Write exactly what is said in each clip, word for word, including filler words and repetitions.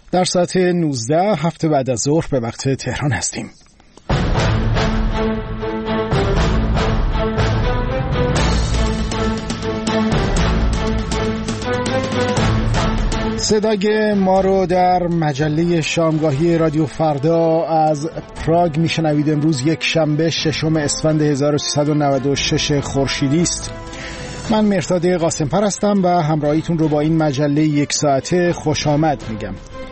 در ساعت نوزده هفته بعد از ظهر به وقت تهران هستیم. صدای ما رو در مجله شامگاهی رادیو فردا از پراگ میشنوید. امروز یک شنبه ششم اسفند هزار و سیصد و نود و شش خورشیدی است. من مهرداد قاسم‌پر هستم و همراهیتون رو با این مجله یک ساعته خوش آمد میگم.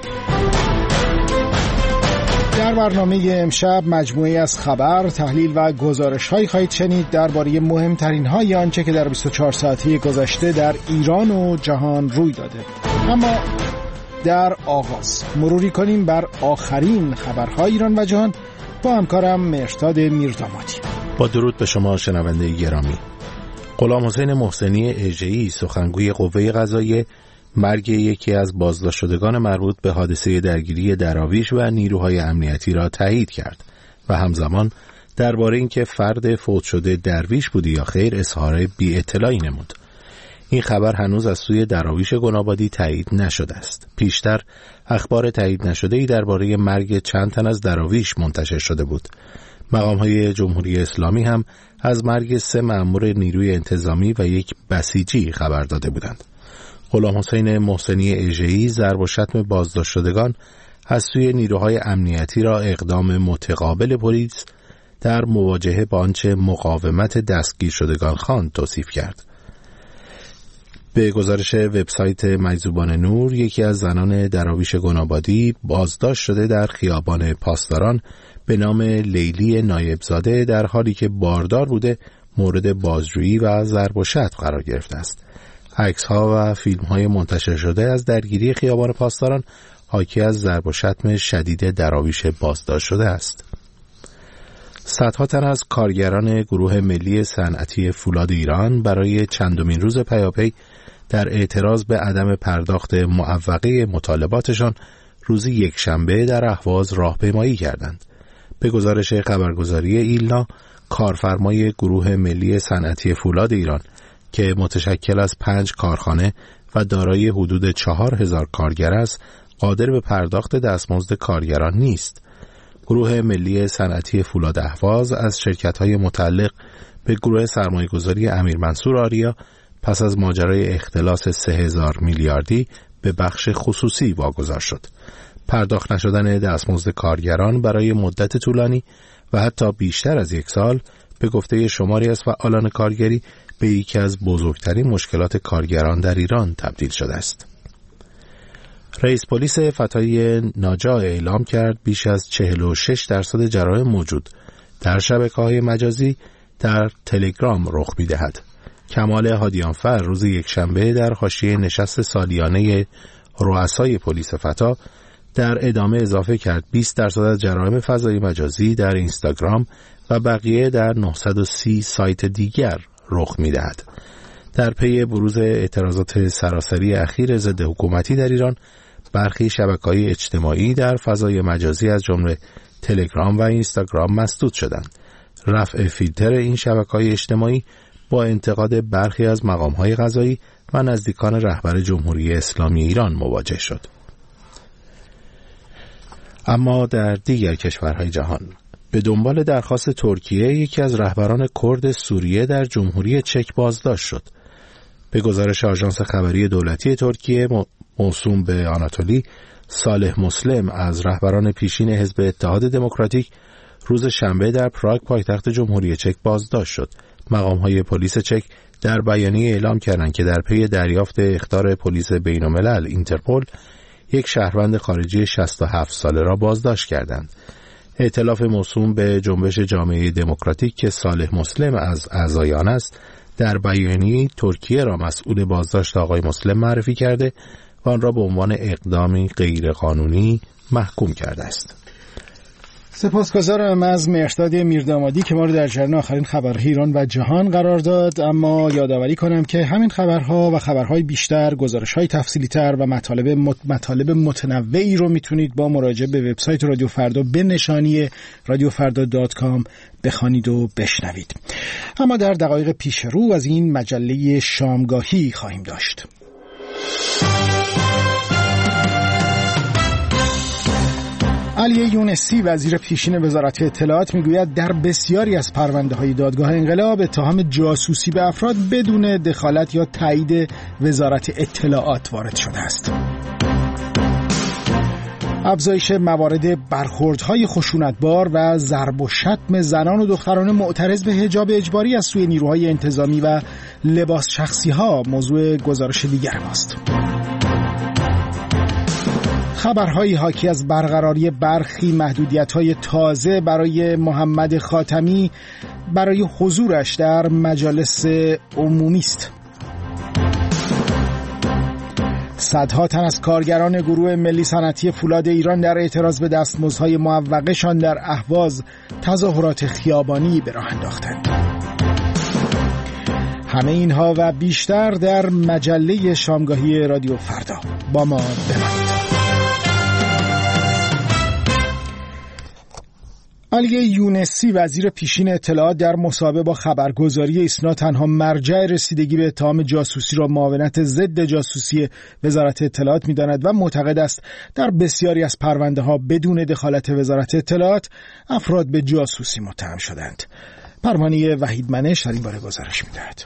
در برنامه امشب مجموعه از خبر، تحلیل و گزارش‌هایی خواهید شنید درباره مهمترین های آنچه که در بیست و چهار ساعته گذشته در ایران و جهان روی داده. اما در آغاز مروری کنیم بر آخرین خبرهای ایران و جهان با همکارم مهرداد میردامادی. با درود به شما شنونده گرامی. غلام حسین محسنی اژه‌ای سخنگوی قوه قضاییه مرگ یکی از بازداشت شدگان مربوط به حادثه درگیری دراویش و نیروهای امنیتی را تایید کرد و همزمان درباره اینکه فرد فوت شده درویش بودی یا خیر اظهار بی اطلاعی نمود. این خبر هنوز از سوی دراویش گنابادی تایید نشده است. پیشتر اخبار تایید نشده‌ای درباره مرگ چند تن از دراویش منتشر شده بود. مقام‌های جمهوری اسلامی هم از مرگ سه مأمور نیروی انتظامی و یک بسیجی خبر داده بودند. غلام حسین محسنی اژه‌ای ضرب و شتم بازداشت شدگان از سوی نیروهای امنیتی را اقدام متقابل پلیس در مواجهه با آنچه مقاومت دستگیر شدگان خواند توصیف کرد. به گزارش وبسایت مجذوبان نور، یکی از زنان دراویش گنابادی بازداشت شده در خیابان پاسداران به نام لیلی نایبزاده در حالی که باردار بوده مورد بازجویی و ضرب و شتم قرار گرفته است. عکس‌ها و فیلم‌های منتشر شده از درگیری خیابان پاسداران حاکی از ضرب و شتم شدید دراویش بازداشت شده است. صدها تن از کارگران گروه ملی صنعتی فولاد ایران برای چندمین روز پیاپی در اعتراض به عدم پرداخت معوقه مطالباتشان روز یکشنبه در اهواز راهپیمایی کردند. به گزارش خبرگزاری ایلنا، کارفرمای گروه ملی صنعتی فولاد ایران که متشکل از پنج کارخانه و دارای حدود چهار هزار کارگر است، قادر به پرداخت دستمزد کارگران نیست. گروه ملی صنعتی فولاد اهواز از شرکت‌های متعلق به گروه سرمایه‌گذاری امیر منصور آریا پس از ماجرای اختلاس سه هزار میلیاردی به بخش خصوصی واگذار شد. پرداخت نشدن دستمزد کارگران برای مدت طولانی و حتی بیشتر از یک سال به گفته شماری از فعالان کارگری به یکی از بزرگترین مشکلات کارگران در ایران تبدیل شده است. رئیس پلیس فتای ناجا اعلام کرد بیش از چهل و شش درصد جرایم موجود در شبکه‌های مجازی در تلگرام رخ می‌دهد. کمال هادیانفر روز یکشنبه در حاشیه نشست سالیانه رؤسای پلیس فتا در ادامه اضافه کرد بیست درصد از جرایم فضای مجازی در اینستاگرام و بقیه در نهصد و سی سایت دیگر رخ می‌دهد. در پی بروز اعتراضات سراسری اخیر ضد حکومتی در ایران، برخی شبکه‌های اجتماعی در فضای مجازی از جمله تلگرام و اینستاگرام مسدود شدند. رفع فیلتر این شبکه‌های اجتماعی با انتقاد برخی از مقام‌های قضایی و نزدیکان رهبر جمهوری اسلامی ایران مواجه شد. اما در دیگر کشورهای جهان، به دنبال درخواست ترکیه یکی از رهبران کرد سوریه در جمهوری چک بازداشت شد. به گزارش آژانس خبری دولتی ترکیه موسوم به آناتولی، صالح مسلم از رهبران پیشین حزب اتحاد دموکراتیک روز شنبه در پراگ پایتخت جمهوری چک بازداشت شد. مقام‌های پلیس چک در بیانیه اعلام کردند که در پی دریافت اخطار پلیس بین‌الملل اینترپل یک شهروند خارجی شصت و هفت ساله را بازداشت کردند. ائتلاف موسوم به جنبش جامعه دموکراتیک که صالح مسلم از اعضای آن است، در بیانیه ترکیه را مسئول بازداشت آقای مسلم معرفی کرده و آن را به عنوان اقدامی غیرقانونی محکوم کرده است. سپاسگزارم از مهرداد میردامادی که ما رو در جریان آخرین خبرهای ایران و جهان قرار داد. اما یادآوری کنم که همین خبرها و خبرهای بیشتر، گزارش‌های تفصیلی‌تر و مطالب مطالب متنوعی رو میتونید با مراجعه به وبسایت رادیو فردا به نشانی رادیو فردا دات کام بخوانید و بشنوید. اما در دقایق پیش رو از این مجله شامگاهی خواهیم داشت. علی یونسی وزیر پیشین وزارت اطلاعات میگوید در بسیاری از پرونده‌های دادگاه انقلاب اتهام جاسوسی به افراد بدون دخالت یا تایید وزارت اطلاعات وارد شده است. افزایش موارد برخوردهای خشونتبار و ضرب و شتم زنان و دختران معترض به حجاب اجباری از سوی نیروهای انتظامی و لباس شخصی‌ها موضوع گزارش دیگر ماست. خبرهایی حاکی از برقراری برخی محدودیت‌های تازه برای محمد خاتمی برای حضورش در مجالس عمومی است. صدها تن از کارگران گروه ملی صنعتی فولاد ایران در اعتراض به دستمزدهای معوقه‌شان در اهواز تظاهرات خیابانی به راه انداختند. همه اینها و بیشتر در مجله شامگاهی رادیو فردا. با ما بمانید. علی یونسی وزیر پیشین اطلاعات در مصاحبه با خبرگزاری ایسنا تنها مرجع رسیدگی به اتهام جاسوسی را معاونت ضد جاسوسی وزارت اطلاعات می‌داند و معتقد است در بسیاری از پرونده‌ها بدون دخالت وزارت اطلاعات افراد به جاسوسی متهم شدند. پروانه وحیدمنش در این باره گزارش می‌دهد.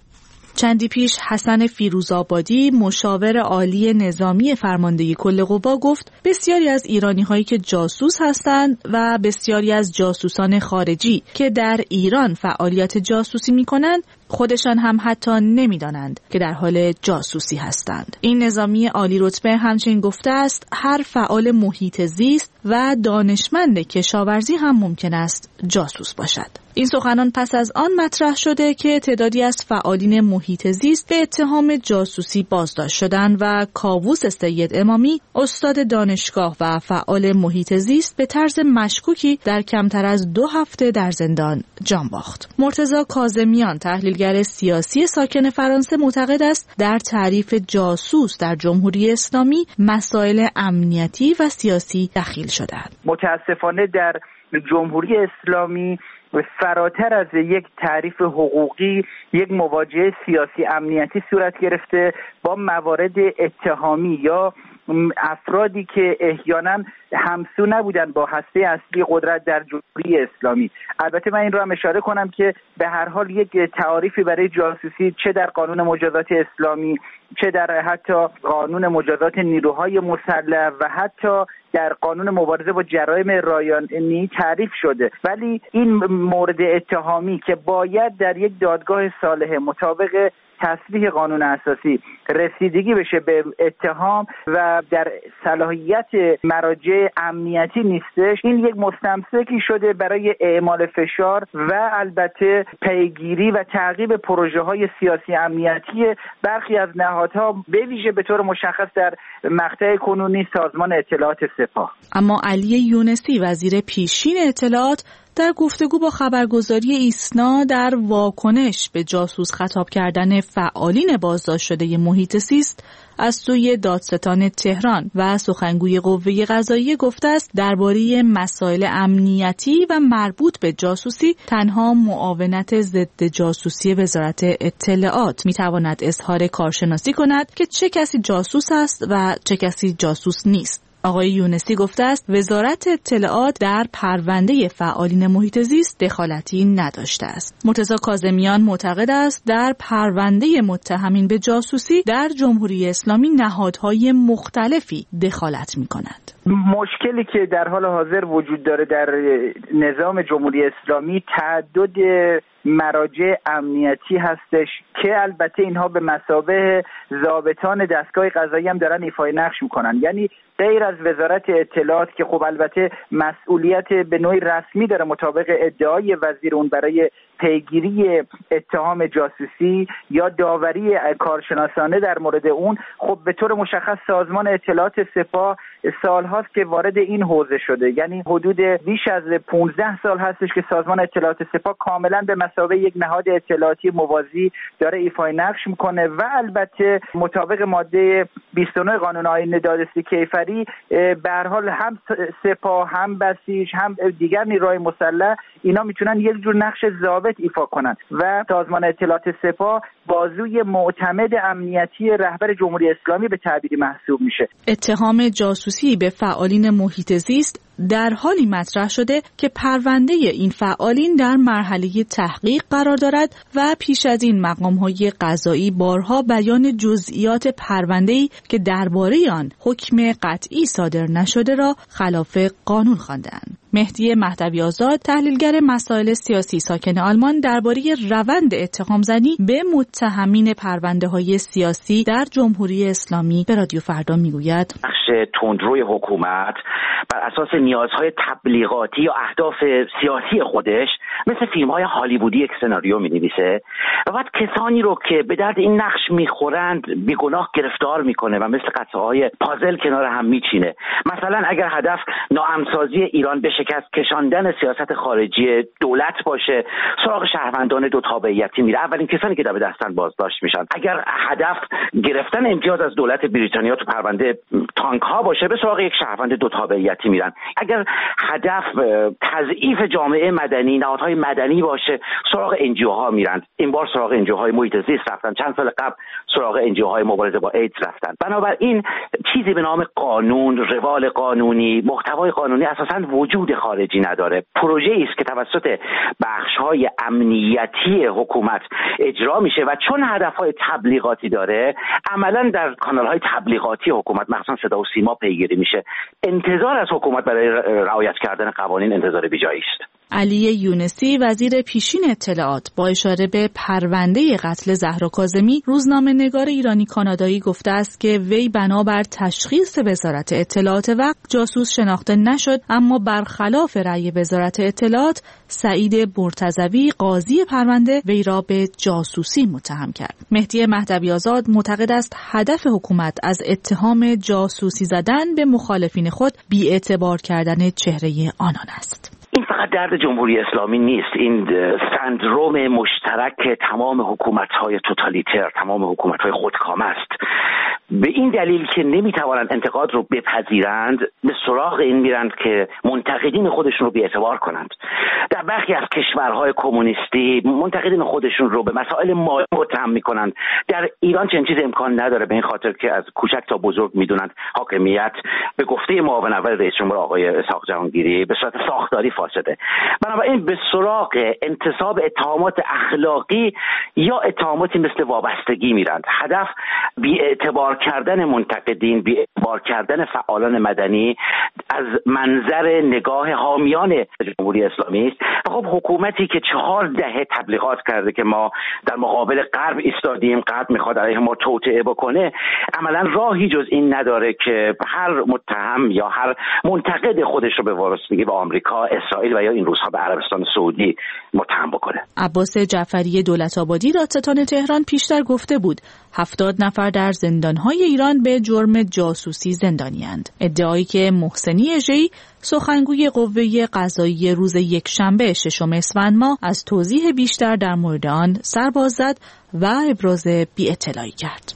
چندی پیش حسن فیروزآبادی مشاور عالی نظامی فرماندهی کل قوا گفت بسیاری از ایرانی هایی که جاسوس هستند و بسیاری از جاسوسان خارجی که در ایران فعالیت جاسوسی می کنند خودشان هم حتی نمیدانند که در حال جاسوسی هستند. این نظامی عالی رتبه همچنین گفته است هر فعال محیط زیست و دانشمند کشاورزی هم ممکن است جاسوس باشد. این سخنان پس از آن مطرح شده که تعدادی از فعالین محیط زیست به اتهام جاسوسی بازداشت شدند و کاووس سید امامی استاد دانشگاه و فعال محیط زیست به طرز مشکوکی در کمتر از دو هفته در زندان جان باخت. مرتضی کاظمیان تحلیلگر سیاسی ساکن فرانسه معتقد است در تعریف جاسوس در جمهوری اسلامی مسائل امنیتی و سیاسی دخیل شدند. متاسفانه در جمهوری اسلامی فراتر از یک تعریف حقوقی یک مواجهه سیاسی امنیتی صورت گرفته با موارد اتهامی یا افرادی که احیانا همسو نبودن با هسته اصلی قدرت در جمهوری اسلامی. البته من این رو هم اشاره کنم که به هر حال یک تعریفی برای جاسوسی چه در قانون مجازات اسلامی چه در حتی قانون مجازات نیروهای مسلح و حتی در قانون مبارزه با جرایم رایانه‌ای تعریف شده، ولی این مورد اتهامی که باید در یک دادگاه صالحه مطابق تصریح قانون اساسی رسیدگی بشه به اتهام و در صلاحیت مراجع امنیتی نیستش، این یک مستمسکی شده برای اعمال فشار و البته پیگیری و تعقیب پروژه های سیاسی امنیتی برخی از نهادها به ویژه به طور مشخص در مقطع کنونی سازمان اطلاعات سپاه. اما علی یونسی وزیر پیشین اطلاعات در گفتگو با خبرگزاری ایسنا در واکنش به جاسوس خطاب کردن فعالین بازداشت شده محیط زیست از سوی دادستان تهران و سخنگوی قوه قضاییه گفته است درباره مسائل امنیتی و مربوط به جاسوسی تنها معاونت ضد جاسوسی وزارت اطلاعات میتواند اظهار کارشناسی کند که چه کسی جاسوس است و چه کسی جاسوس نیست. آقای یونسی گفته است وزارت اطلاعات در پرونده فعالین محیط زیست دخالتی نداشته است. مرتضی کاظمیان معتقد است در پرونده متهمین به جاسوسی در جمهوری اسلامی نهادهای مختلفی دخالت می‌کنند. مشکلی که در حال حاضر وجود داره در نظام جمهوری اسلامی تعدد مراجع امنیتی هستش که البته اینها به مثابه ضابطان دستگاه قضایی هم دارن ایفای نقش میکنن، یعنی غیر از وزارت اطلاعات که خب البته مسئولیت به نوعی رسمی داره مطابق ادعای وزیر اون برای پیگیری اتهام جاسوسی یا داوری کارشناسانه در مورد اون، خب به طور مشخص سازمان اطلاعات سپاه سال هاست که وارد این حوزه شده، یعنی حدود بیش از پانزده سال هستش که سازمان اطلاعات سپاه کاملا به مثابه یک نهاد اطلاعاتی موازی داره ایفای نقش میکنه و البته مطابق ماده بیست و نه قانون آیین دادرسی کیفری به هر حال هم سپاه هم بسیج هم دیگر نیروهای مسلح اینا میتونن یک جور نقش ضابط ایفا کنن و سازمان اطلاعات سپاه بازوی معتمد امنیتی رهبر جمهوری اسلامی به تعبیری محسوب میشه. اتهام جاسوسی به فعالین محیط زیست در حالی مطرح شده که پرونده این فعالین در مرحله تحقیق قرار دارد و پیش از این مقام‌های قضایی بارها بیان جزئیات پرونده‌ای که درباره آن حکم قطعی صادر نشده را خلاف قانون خواندند. مهدی مهدوی آزاد، تحلیلگر مسائل سیاسی ساکن آلمان، درباره روند اتهام‌زنی به متهمین پرونده‌های سیاسی در جمهوری اسلامی به رادیو فردا میگوید: بخش تندروی حکومت بر اساس نیازهای تبلیغاتی یا اهداف سیاسی خودش مثل فیلم‌های هالیوودی یک سناریو می‌نویسه و بعد کسانی رو که به درد این نقش می‌خورند بیگناه گرفتار می‌کنه و مثل قطعه‌های پازل کنار هم می‌چینه. مثلا اگر هدف ناامن‌سازی ایران به شکست کشاندن سیاست خارجی دولت باشه، سراغ شهروندان دو تابعیتی میره، اولین کسانی که در دستن بازداشت میشن. اگر هدف گرفتن امتیاز از دولت بریتانیا تو پرونده تانک ها باشه، به سراغ یک شهروند دو تابعیتی میرن. اگر هدف تضعیف جامعه مدنی، نهادهای مدنی باشه، سراغ انجیو ها میرن. این بار سراغ انجیو های محیط زیست رفتن، چند سال قبل سراغ انجیو های مبارزه با ایدز رفتن. بنابراین چیزی به نام قانون، روال قانونی، محتوای قانونی اساساً وجود خارجی نداره. پروژه‌ای است که توسط بخش‌های امنیتی حکومت اجرا میشه و چون هدف‌های تبلیغاتی داره، عملاً در کانال‌های تبلیغاتی حکومت مثلا صدا و سیما پیگیری میشه. انتظار از حکومت برای رعایت کردن قوانین انتظار بیجایی است. علی یونسی، وزیر پیشین اطلاعات، با اشاره به پرونده قتل زهرا کاظمی، روزنامه‌نگار ایرانی کانادایی گفته است که وی بنابر تشخیص وزارت اطلاعات وقت جاسوس شناخته نشد، اما برخلاف رأی وزارت اطلاعات، سعید مرتضوی، قاضی پرونده، وی را به جاسوسی متهم کرد. مهدی مهدوی آزاد معتقد است هدف حکومت از اتهام جاسوسی زدن به مخالفین خود بی‌اعتبار کردن چهره آنان است. این فقط درد جمهوری اسلامی نیست، این سندروم مشترک تمام حکومت‌های توتالیتر، تمام حکومت‌های خودکامه است. به این دلیل که نمیتوانند انتقاد رو بپذیرند، به سراغ این میرند که منتقدین خودشون رو بی‌اعتبار کنند. در برخی از کشورهای کمونیستی منتقدین خودشون رو به مسائل مالی متهم میکنند. در ایران چنین چیز امکان نداره، به این خاطر که از کوچک تا بزرگ میدونند حاکمیت به گفته معاون اول رئیس جمهور آقای اسحاق جهانگیری به صورت ساختاری فاسده. بنابراین به سراغ انتصاب اتهامات اخلاقی یا اتهاماتی مثل وابستگی میرند. هدف بی‌اعتبار کردن منتقدین، بی‌اعتبار کردن فعالان مدنی از منظر نگاه حامیان جمهوری اسلامی است. خب حکومتی که چهار دهه تبلیغات کرده که ما در مقابل غرب ایستادیم، غرب میخواد علیه ما توطئه بکنه، عملا راهی جز این نداره که هر متهم یا هر منتقد خودش رو به وابستگی به آمریکا، اسرائیل و یا این روزها به عربستان سعودی متهم بکنه. عباس جعفری دولت آبادی، دادستان تهران، پیشتر گفته بود هفتاد نفر در زندانهای ایران به جرم جاسوسی زندانی‌اند. ادعایی که محسنی اژه‌ای، سخنگوی قوه قضاییه، روز یکشنبه ششم اسفند ماه از توضیح بیشتر در مورد آن سر باز زد و ابراز بی‌اطلاعی کرد.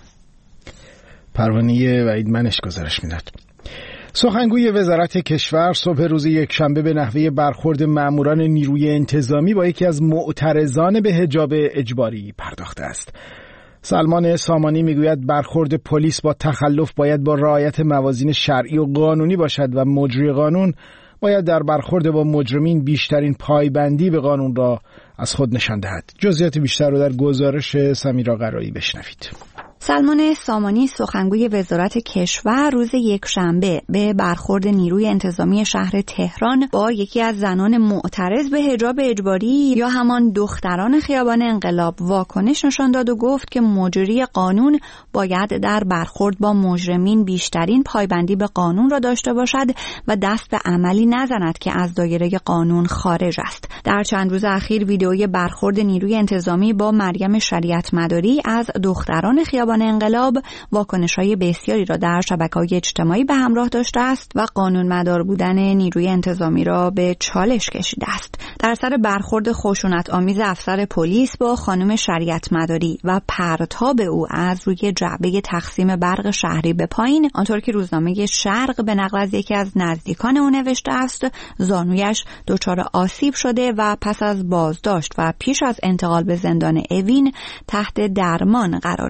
پروانه وحید منش گزارش می‌داد. سخنگوی وزارت کشور صبح روز یکشنبه به نحوه برخورد ماموران نیروی انتظامی با یکی از معترضان به حجاب اجباری پرداخته است. سلمان سامانی میگوید برخورد پلیس با تخلف باید با رعایت موازین شرعی و قانونی باشد و مجری قانون باید در برخورد با مجرمین بیشترین پایبندی به قانون را از خود نشان دهد. جزئیات بیشتر رو در گزارش سمیرا قرایی بشنوید. سلمان سامانی، سخنگوی وزارت کشور، روز یکشنبه به برخورد نیروی انتظامی شهر تهران با یکی از زنان معترض به حجاب اجباری یا همان دختران خیابان انقلاب واکنش نشان داد و گفت که مجری قانون باید در برخورد با مجرمین بیشترین پایبندی به قانون را داشته باشد و دست به عملی نزند که از دایره قانون خارج است. در چند روز اخیر ویدئوی برخورد نیروی انتظامی با مریم شریعت مداری از دختران خیابان انقلاب واکنش‌های بسیاری را در شبکه‌های اجتماعی به همراه داشته است و قانونمدار بودن نیروی انتظامی را به چالش کشیده است. در سر برخورد خشونت آمیز افسر پلیس با خانم شریعت مداری و پرتاب او از روی جعبه تقسیم برق شهری به پایین، آنطور که روزنامه شرق به نقل از یکی از نزدیکان او نوشته است، زانویش دچار آسیب شده و پس از بازداشت و پیش از انتقال به زندان اوین تحت درمان قرار گرفته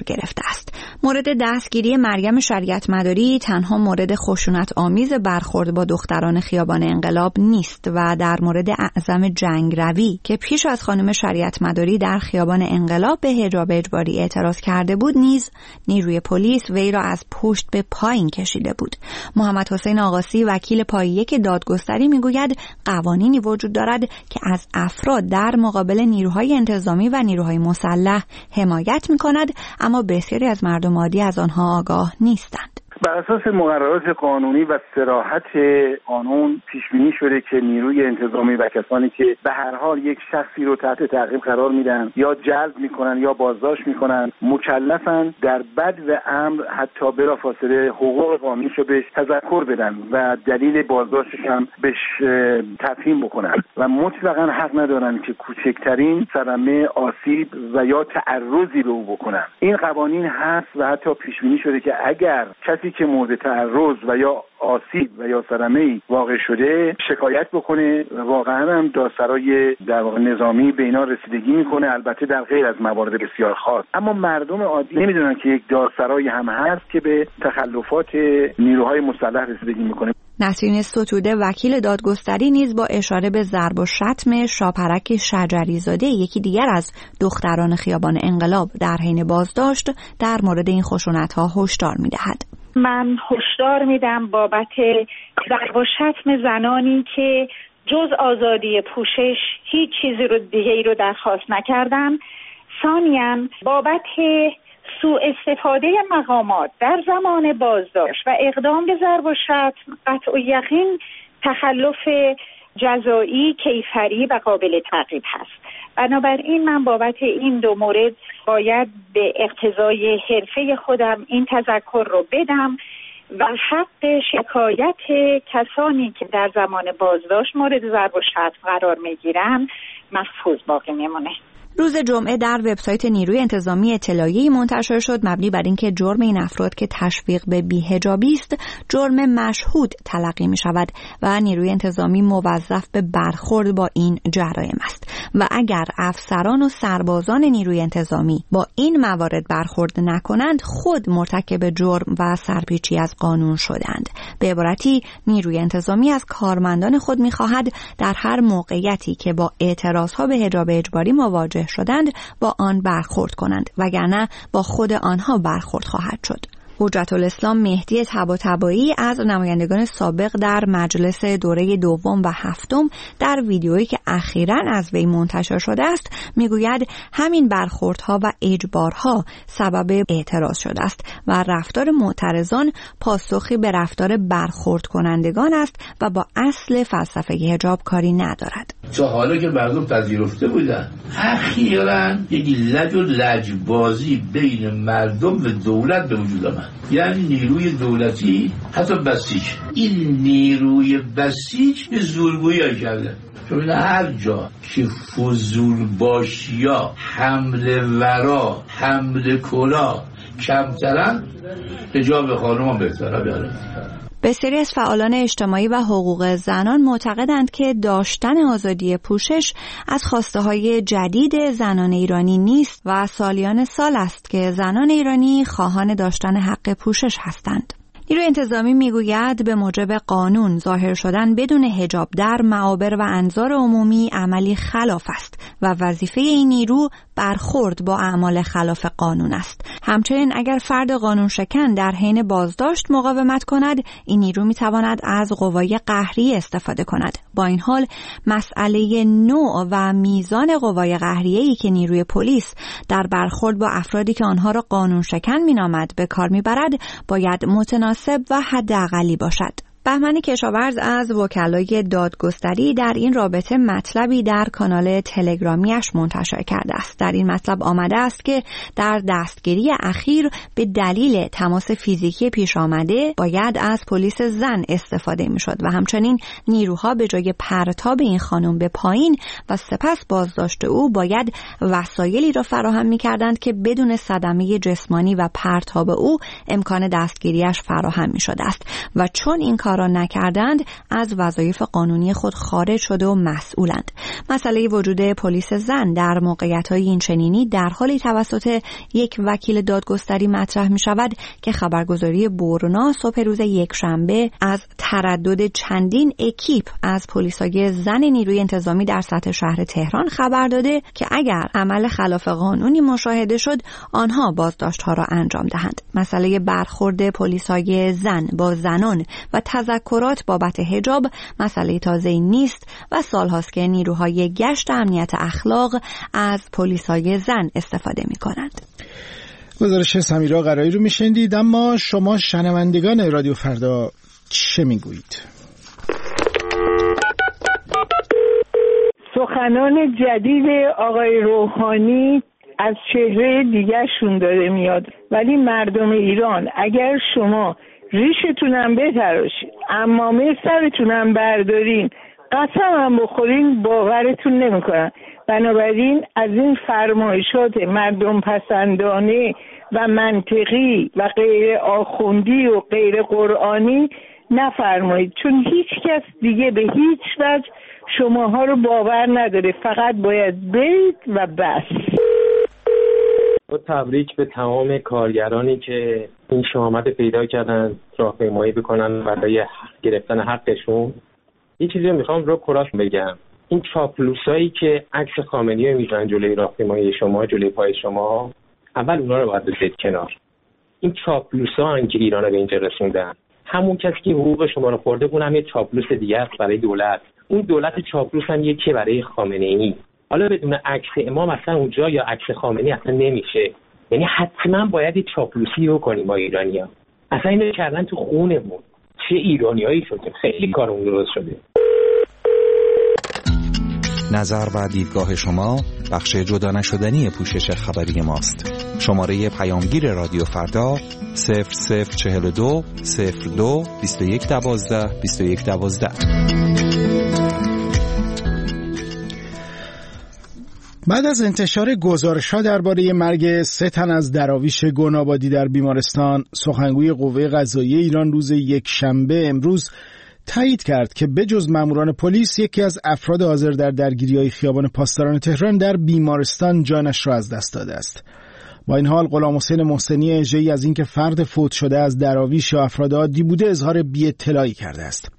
است. مورد دستگیری مریم شریعت مداری تنها مورد خشونت آمیز برخورد با دختران خیابان انقلاب نیست و در مورد اعظم جنگروی که پیش از خانم شریعت مداری در خیابان انقلاب به حجاب اجباری اعتراض کرده بود نیز نیروی پلیس وی را از پشت به پایین کشیده بود. محمد حسین آقاسی وکیل پای یک دادگستری میگوید قوانینی وجود دارد که از افراد در مقابل نیروهای انتظامی و نیروهای مسلح حمایت می‌کند، اما بسیاری از مردم عادی از آنها آگاه نیستند. بر اساس مقررات قانونی و صراحت قانون پیش بینی شده که نیروی انتظامی و کسانی که به هر حال یک شخصی رو تحت تعقیب قرار میدن یا جلب میکنن یا بازداشت میکنن مکلفن در بد و امر حتی بلافاصله حقوق قانونیش رو بهش تذکر بدن و دلیل بازداشتش هم بهش تفهیم بکنن و مطلقاً حق ندارن که کوچکترین صدمه، آسیب و یا تعرضی به او بکنن. این قوانین هست و حتی پیش بینی شده که اگر کسی که مورد تعرض و یا آسیب و یا صدمه‌ای واقع شده شکایت بکنه، واقعا هم دادسرای در واقع نظامی به اینا رسیدگی میکنه، البته در غیر از موارد بسیار خاص. اما مردم عادی نمیدونن که یک دادسرای هم هست که به تخلفات نیروهای مسلح رسیدگی میکنه. نسرین ستوده وکیل دادگستری نیز با اشاره به ضرب و شتم شاپرک شجری زاده یکی دیگر از دختران خیابان انقلاب در حین بازداشت در مورد این خشونت‌ها هشدار می‌دهد. من هشدار میدم بابت ضرب و شتم زنانی که جز آزادی پوشش هیچ چیزی رو دیگه‌ای رو درخواست نکردن. ثانیاً بابت سوء استفاده مقامات در زمان بازداشت و اقدام به ضرب و شتم قطع و یقین تخلف جزایی، کیفری و قابل تعقیب هست. بنابراین من بابت این دو مورد باید به اقتضای حرفه خودم این تذکر رو بدم و حق شکایت کسانی که در زمان بازداشت مورد ضرب و شتم قرار میگیرن محفوظ باقی میمونه. روز جمعه در وبسایت نیروی انتظامی اطلاعیه‌ای منتشر شد مبنی بر اینکه جرم این افراد که تشویق به بی‌حجابی است جرم مشهود تلقی می شود و نیروی انتظامی موظف به برخورد با این جرایم است و اگر افسران و سربازان نیروی انتظامی با این موارد برخورد نکنند خود مرتکب جرم و سرپیچی از قانون شدند. به عبارتی نیروی انتظامی از کارمندان خود می خواهد در هر موقعیتی که با اعتراضها به حجاب اجباری مواجه شدند با آن برخورد کنند وگرنه با خود آنها برخورد خواهد شد. حجت الاسلام مهدی طباطبایی از نمایندگان سابق در مجلس دوره دوم و هفتم در ویدیویی که اخیراً از وی منتشر شده است میگوید همین برخوردها و اجبارها سبب اعتراض شده است و رفتار معترضان پاسخی به رفتار برخورد کنندگان است و با اصل فلسفه حجاب کاری ندارد. تا حالا که مردم پذیرفته بودن اخیراً یک لج و لجبازی بین مردم و دولت به وجود آمد. یعنی نیروی دولتی حتی بسیج این نیروی بسیج به زورگویی کرده. چون هر جا که فضول باشیا حمله ورا حمله کلا کمترن حجاب خانم هم بهتره بیاره. بسیاری از فعالان اجتماعی و حقوق زنان معتقدند که داشتن آزادی پوشش از خواسته‌های جدید زنان ایرانی نیست و سالیان سال است که زنان ایرانی خواهان داشتن حق پوشش هستند. نیروی انتظامی میگوید به موجب قانون ظاهر شدن بدون حجاب در معابر و انظار عمومی عملی خلاف است و وظیفه این نیرو برخورد با اعمال خلاف قانون است. همچنین اگر فرد قانون شکن در حین بازداشت مقاومت کند این نیرو میتواند از قوای قهری استفاده کند. با این حال مسئله نوع و میزان قوای قهریه‌ای که نیروی پلیس در برخورد با افرادی که آنها را قانون شکن مینامد به کار میبرد باید متناسب و حداقلی باشد. بهمن کشاورز از وکلای دادگستری در این رابطه مطلبی در کانال تلگرامیش منتشر کرده است. در این مطلب آمده است که در دستگیری اخیر به دلیل تماس فیزیکی پیش آمده باید از پلیس زن استفاده می شد و همچنین نیروها به جای پرتاب این خانم به پایین و سپس بازداشت او باید وسایلی را فراهم می کردند که بدون صدمه جسمانی و پرتاب او امکان دستگیریش فراهم می شده است و چون این کار را نکردند از وظایف قانونی خود خارج شده و مسئولند. مسئله وجود پلیس زن در موقعیت‌های این چنینی در حالی توسط یک وکیل دادگستری مطرح می شود که خبرگزاری برنا صبح روز یکشنبه از تردد چندین اکیپ از پلیسای زن نیروی انتظامی در سطح شهر تهران خبر داده که اگر عمل خلاف قانونی مشاهده شد آنها بازداشت‌ها را انجام دهند. مسئله برخورد پلیسای زن با زنان و تذکرات بابت حجاب مسئله تازه‌ای نیست و سال‌هاست که نیروهای گشت امنیت اخلاق از پلیسای زن استفاده می‌کنند. گزارش سمیرا قرایی رو میشنیدید، اما شما شنوندگان رادیو فردا چه میگویید؟ سخنان جدید آقای روحانی از چهره دیگرشون داره میاد، ولی مردم ایران اگر شما ریشتونم بتراشید عمامه سرتونم بردارین قسم هم بخورین باورتون نمیکنن. بنابراین از این فرمایشات مردم پسندانه و منطقی و غیر آخوندی و غیر قرآنی نفرمایید، چون هیچ کس دیگه به هیچ وجه شماها رو باور نداره، فقط باید برید و بس. با تبریک به تمام کارگرانی که این شهامت پیدا کردن راهپیمایی بکنن برای گرفتن حقشون. یه چیزی رو میخوام رو کراش بگم، این چاپلوسایی که عکس خامنه‌ای رو میزنن جلوی راهپیمایی شما، جلوی پای شما، اول اونا رو باید بذارید کنار. این چاپلوسان که ایران رو به اینجا رسوندن، همون کسی که حقوق شما رو خورده اونم یه چاپلوس دیگه است برای دولت. اون دولت چاپلوس هم یکی برای خامنه‌ای. حالا بدون عکس امام اصلا اونجا یا عکس خامنه‌ای اصلا نمیشه. یعنی حتما باید یه چاپلوسی بکنیم با ایرانی‌ها. اصلا اینو کردن تو خونمون. چه ایرانیایی شدیم، خیلی کارمون درست شده. نظر و دیدگاه شما بخش جدا نشدنی پوشش خبری ماست. شماره پیامگیر رادیو فردا صفر صفر چهل و دو صفر دو بیست و یک دوازده بیست و یک دوازده. بعد از انتشار گزارش‌ها درباره مرگ سه تن از دراویش گنابادی در بیمارستان، سخنگوی قوه قضاییه ایران روز یکشنبه امروز تایید کرد که بجز ماموران پلیس یکی از افراد حاضر در درگیری‌های خیابان پاسداران تهران در بیمارستان جانش را از دست داده است. با این حال غلامحسین محسنی اژه‌ای از اینکه فرد فوت شده از دراویش یا افراد عادی بوده اظهار بی‌اطلاعی کرده است.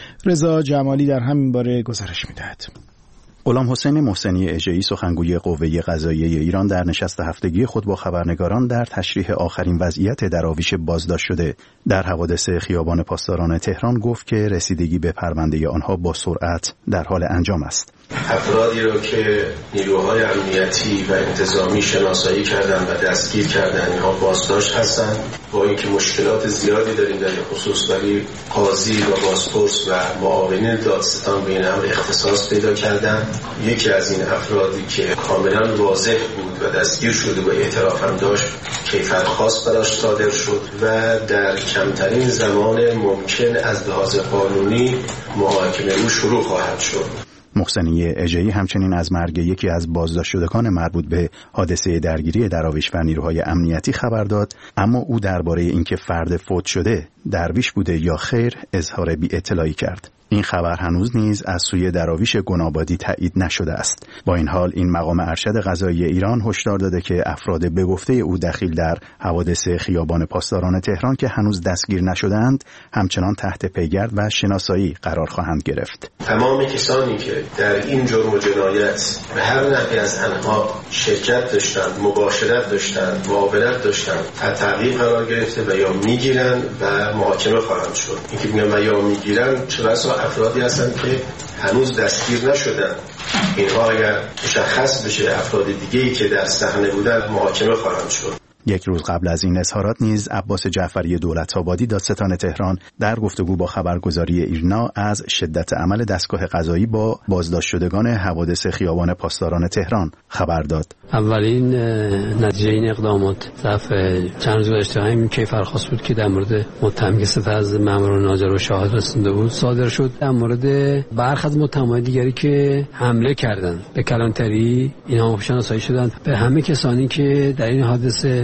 رضا جمالی در همین باره گزارش می‌دهد. غلامحسین محسنی اژه‌ای سخنگوی قوه قضاییه ایران در نشست هفتگی خود با خبرنگاران در تشریح آخرین وضعیت دراویش بازداشت شده در حوادث خیابان پاسداران تهران گفت که رسیدگی به پرونده آنها با سرعت در حال انجام است. افرادی را که نیروهای امنیتی و انتظامی شناسایی کردند و دستگیر کردند اینها بازداشت هستند. با اینکه مشکلات زیادی داریم در این خصوص، ولی قاضی و بازپرس و معاونین دادستان به این امر اختصاص پیدا کردند. یکی از این افرادی که کاملا واضح بود و دستگیر شده و اعتراف هم داشت کیفرخواست براش صادر شد و در کمترین زمان ممکن از لحاظ قانونی محاکمه او شروع خواهد شد. محسنی اژه‌ای همچنین از مرگ یکی از بازداشت شدگان مربوط به حادثه درگیری دراویش و نیروهای امنیتی خبر داد، اما او درباره اینکه فرد فوت شده درویش بوده یا خیر اظهار بی‌اطلاعی کرد. این خبر هنوز نیز از سوی دراویش گنابادی تایید نشده است. با این حال این مقام ارشد قضایی ایران هشدار داده که افراد به گفته او دخیل در حوادث خیابان پاسداران تهران که هنوز دستگیر نشده‌اند همچنان تحت پیگرد و شناسایی قرار خواهند گرفت. تمام کسانی که در این جرم و جنایت به هر نحوی از آنها شرکت داشتند، مباشرت داشتند، معاونت داشتند، تحت تعقیب قرار گرفته و یا میگیرند و محاکمه خواهند شد. اینکه میگم و یا میگیرند چه بسا افرادی هستند که هنوز دستگیر نشدند. اینها اگر مشخص بشه افراد دیگه‌ای که در صحنه بودند محاکمه خواهند شد. یک روز قبل از این اظهارات نیز عباس جعفری دولت‌آبادی دادستان تهران در گفتگو با خبرگزاری ایرنا از شدت عمل دستگاه قضایی با بازداشت شدگان حوادث خیابان پاسداران تهران خبر داد. اولین نتیجه این اقدامات ظرف چند روز گذشته همین کیفرخواست بود که در مورد متهم که سه از ماموران ناظر و شاهد رسونده بود صادر شد. در مورد برخی از متهمان دیگری که حمله کردند به کلانتری، اینها شناسایی شدند. به همه کسانی که در این حادثه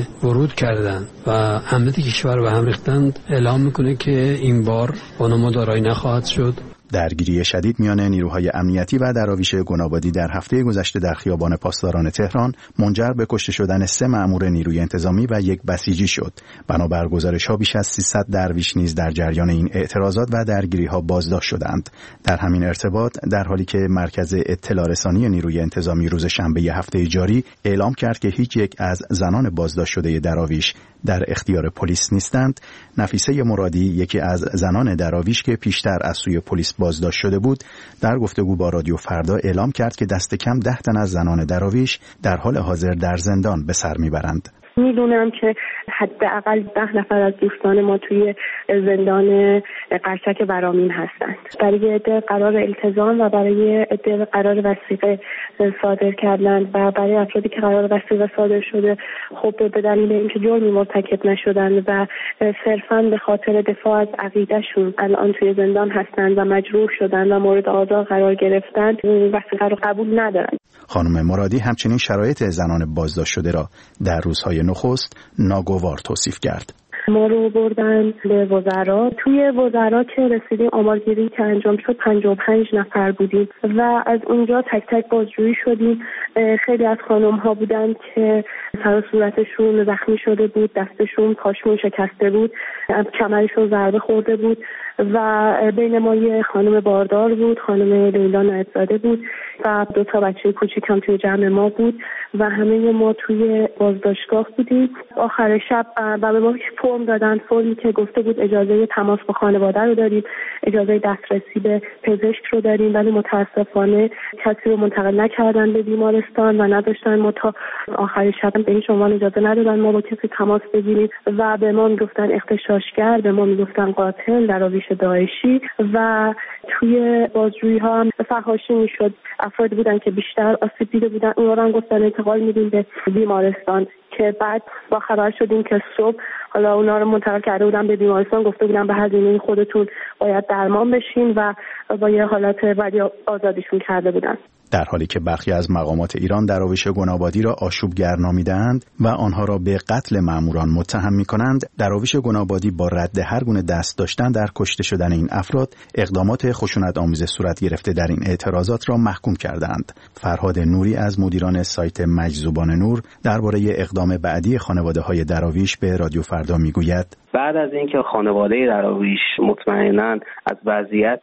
ورود کردند و امنیت کشور به هم ریختند اعلام میکنه که این بار بانام دارایی نخواهد شد. درگیری شدید میان نیروهای امنیتی و دراویش گنابادی در هفته گذشته در خیابان پاسداران تهران منجر به کشته شدن سه مأمور نیروی انتظامی و یک بسیجی شد. بنابر گزارش‌ها بیش از سیصد درویش نیز در جریان این اعتراضات و درگیری‌ها بازداشت شدند. در همین ارتباط در حالی که مرکز اطلاع رسانی نیروی انتظامی روز شنبه هفته جاری اعلام کرد که هیچ یک از زنان بازداشت شده دراویش در اختیار پلیس نیستند، نفیسه مرادی یکی از زنان دراویش که پیشتر از سوی پلیس بازداشت شده بود در گفتگو با رادیو فردا اعلام کرد که دست کم ده تن از زنان دراویش در حال حاضر در زندان به سر میبرند. میدونم که حداقل ده نفر از دوستان ما توی زندان قرچک ورامین هستند. برای عده قرار التزام و برای عده قرار وثیقه صادر کردن و برای افرادی که قرار وثیقه صادر شده خب به دلیل اینکه جرمی مرتکب نشدن و صرفاً به خاطر دفاع از عقیدهشون الان توی زندان هستند و مجروح شدن و مورد آزار قرار گرفتن وثیقه رو قبول ندارن. خانم مرادی همچنین شرایط زنان بازداشت شده را در روزهای نخست ناگوار توصیف کرد. ما رو بردن به وزرا. توی وزرا که رسیدیم آمارگیری که انجام شد پنجاه و پنج نفر بودیم و از اونجا تک تک بازجویی شدیم. خیلی از خانم ها بودن که سر و صورتشون زخمی شده بود، دستشون پاشون شکسته بود، کمرشون ضربه خورده بود و بین ما یه خانم باردار بود، خانم لیلا نایب‌زاده بود و دو تا بچه کوچیک هم توی جمع ما بود و همه ما توی بازداشتگاه بودیم. آخر شب و به ما فرم دادن، فرمی که گفته بود اجازه تماس با خانواده رو داریم، اجازه دسترسی به پزشک رو داریم، ولی متاسفانه کسی رو منتقل نکردن به بیمارستان و نداشتن ما تا آخر شب به هیچ عنوان اجازه ندادن ما با کسی تماس بگیریم و به ما میگفتن اغتشاشگر، به ما میگفتن قاتل، دراویش داعشی و توی بازجویی ها هم فحاشی میشد. افرادی بودن که بیشتر آسیب دیده بودن، اونا رو هم گفتن انتقال میدیم به بیمارستان که بعد با خبر شدیم که صبح حالا اونا رو منتقل کرده بودن به بیمارستان، گفته بودن به هزینه خودتون باید درمان بشین و با یه حالت بدی آزادیشون کرده بودن. در حالی که برخی از مقامات ایران دراویش گنابادی را آشوبگر نامیده‌اند و آنها را به قتل ماموران متهم می‌کنند، دراویش گنابادی با رد هر گونه دست داشتن در کشته شدن این افراد اقدامات خشونت‌آمیز صورت گرفته در این اعتراضات را محکوم کردند. فرهاد نوری از مدیران سایت مجذوبان نور درباره اقدام بعدی خانواده‌های دراویش به رادیو فردا میگوید: بعد از اینکه خانواده دراویش مطمئناً از وضعیت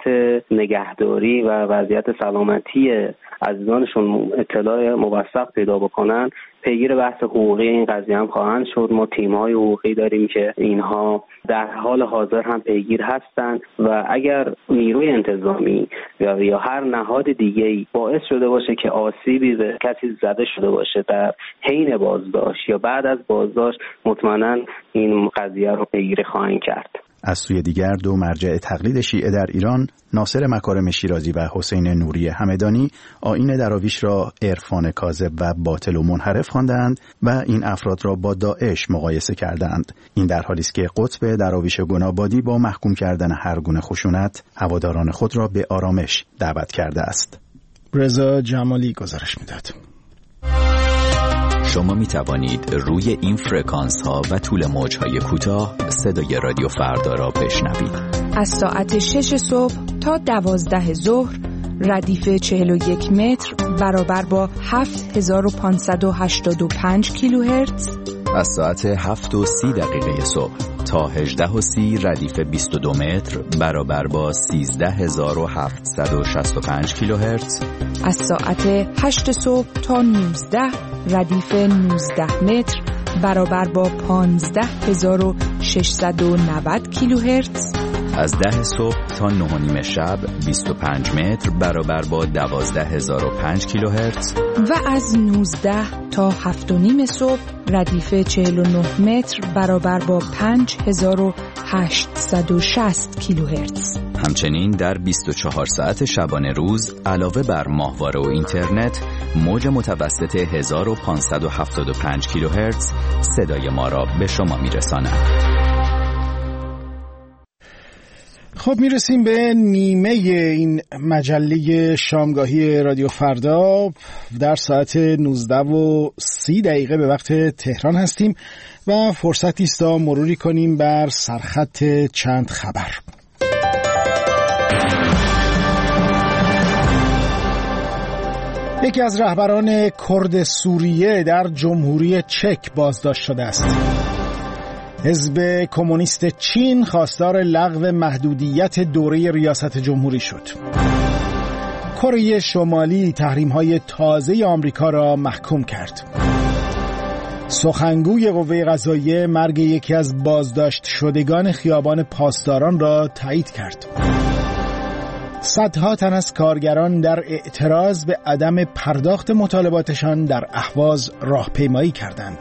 نگهداری و وضعیت سلامتی عزیزانشون اطلاع موثق پیدا بکنن، پیگیر بحث حقوقی این قضیه هم خواهند شد. ما تیم‌های حقوقی داریم که اینها در حال حاضر هم پیگیر هستند و اگر نیروی انتظامی یا یا هر نهاد دیگه‌ای باعث شده باشه که آسیبی به کسی زده شده باشه در حین بازداشت یا بعد از بازداشت، مطمئناً این قضیه رو پیگیری خواهند کرد. از سوی دیگر دو مرجع تقلید شیعه در ایران، ناصر مکارم شیرازی و حسین نوری همدانی، آیین دراویش را عرفان کاذب و باطل و منحرف خواندند و این افراد را با داعش مقایسه کردند. این در حالی است که قطب دراویش گنابادی با محکوم کردن هر گونه خشونت هواداران خود را به آرامش دعوت کرده است. رضا جمالی گزارش می‌داد. شما می توانید روی این فرکانس ها و طول موج های کوتاه صدای رادیو فردا را بشنوید. از ساعت شش صبح تا دوازده ظهر ردیف چهل و یک متر برابر با هفت هزار و پانصد و هشتاد و پنج کیلوهرتز. از ساعت هفت و سی دقیقه صبح تا هجده و سی ردیف بیست و دو متر برابر با سیزده هزار و هفتصد و شصت و پنج کیلوهرتز. از ساعت هشت صبح تا نوزده ردیف نوزده متر برابر با پانزده هزار و ششصد و نود کیلوهرتز. از ده صبح تا نه و نیم شب بیست و پنج متر برابر با دوازده هزار و پنج کیلوهرتز و از نوزده تا هفت و نیم صبح ردیف چهل و نه متر برابر با پنج هزار و هشتصد و شصت کیلوهرتز. همچنین در بیست و چهار ساعت شبانه روز علاوه بر ماهواره و اینترنت، موج متوسط هزار و پانصد و هفتاد و پنج کیلوهرتز صدای ما را به شما میرساند. خب میرسیم به نیمه این مجله شامگاهی رادیو فردا. در ساعت نوزده و سی دقیقه به وقت تهران هستیم و فرصتی است تا مروری کنیم بر سرخط چند خبر. یکی از رهبران کرد سوریه در جمهوری چک بازداشت شده است. حزب کمونیست چین خواستار لغو محدودیت دوره ریاست جمهوری شد. کره شمالی تحریم‌های تازه آمریکا را محکوم کرد. سخنگوی قوه قضاییه مرگ یکی از بازداشت شدگان خیابان پاسداران را تایید کرد. صدها تن از کارگران در اعتراض به عدم پرداخت مطالباتشان در اهواز راهپیمایی کردند.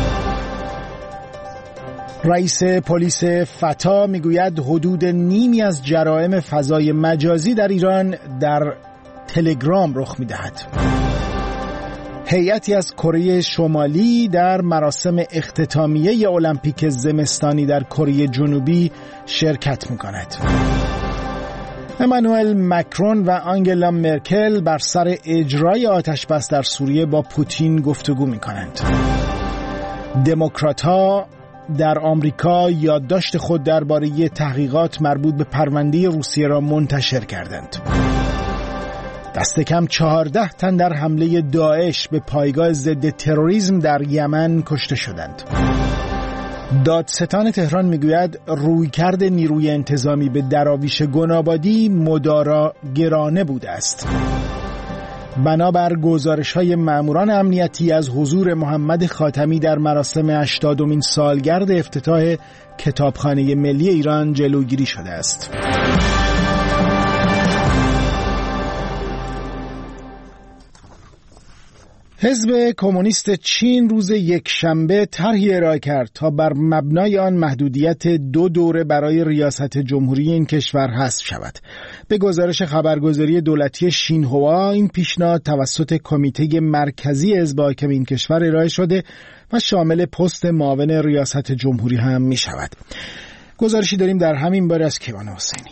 رئیس پلیس فتا میگوید حدود نیمی از جرائم فضای مجازی در ایران در تلگرام رخ میدهد. هیئتی از کره شمالی در مراسم اختتامیه المپیک زمستانی در کره جنوبی شرکت میکند. امانوئل مکرون و آنگلا مرکل بر سر اجرای آتشبس در سوریه با پوتین گفتگو میکنند. دموکرات‌ها در آمریکا یادداشت خود درباره تحقیقات مربوط به پرونده روسیه را منتشر کردند. دست کم چهارده تن در حمله داعش به پایگاه ضد تروریسم در یمن کشته شدند. دادستان تهران میگوید رویکرد نیروی انتظامی به دراویش گنابادی مدارا گرانه بوده است. بنابر گزارش‌های ماموران امنیتی از حضور محمد خاتمی در مراسم هشتادمین سالگرد افتتاح کتابخانه ملی ایران جلوگیری شده است. حزب کمونیست چین روز یکشنبه طرحی ارائه کرد تا بر مبنای آن محدودیت دو دوره برای ریاست جمهوری این کشور حذف شود. به گزارش خبرگزاری دولتی شینهوا این پیشنهاد توسط کمیته مرکزی حزب حاکم این کشور ارائه شده و شامل پست معاون ریاست جمهوری هم می شود. گزارشی داریم در همین باره از کیوان حسینی.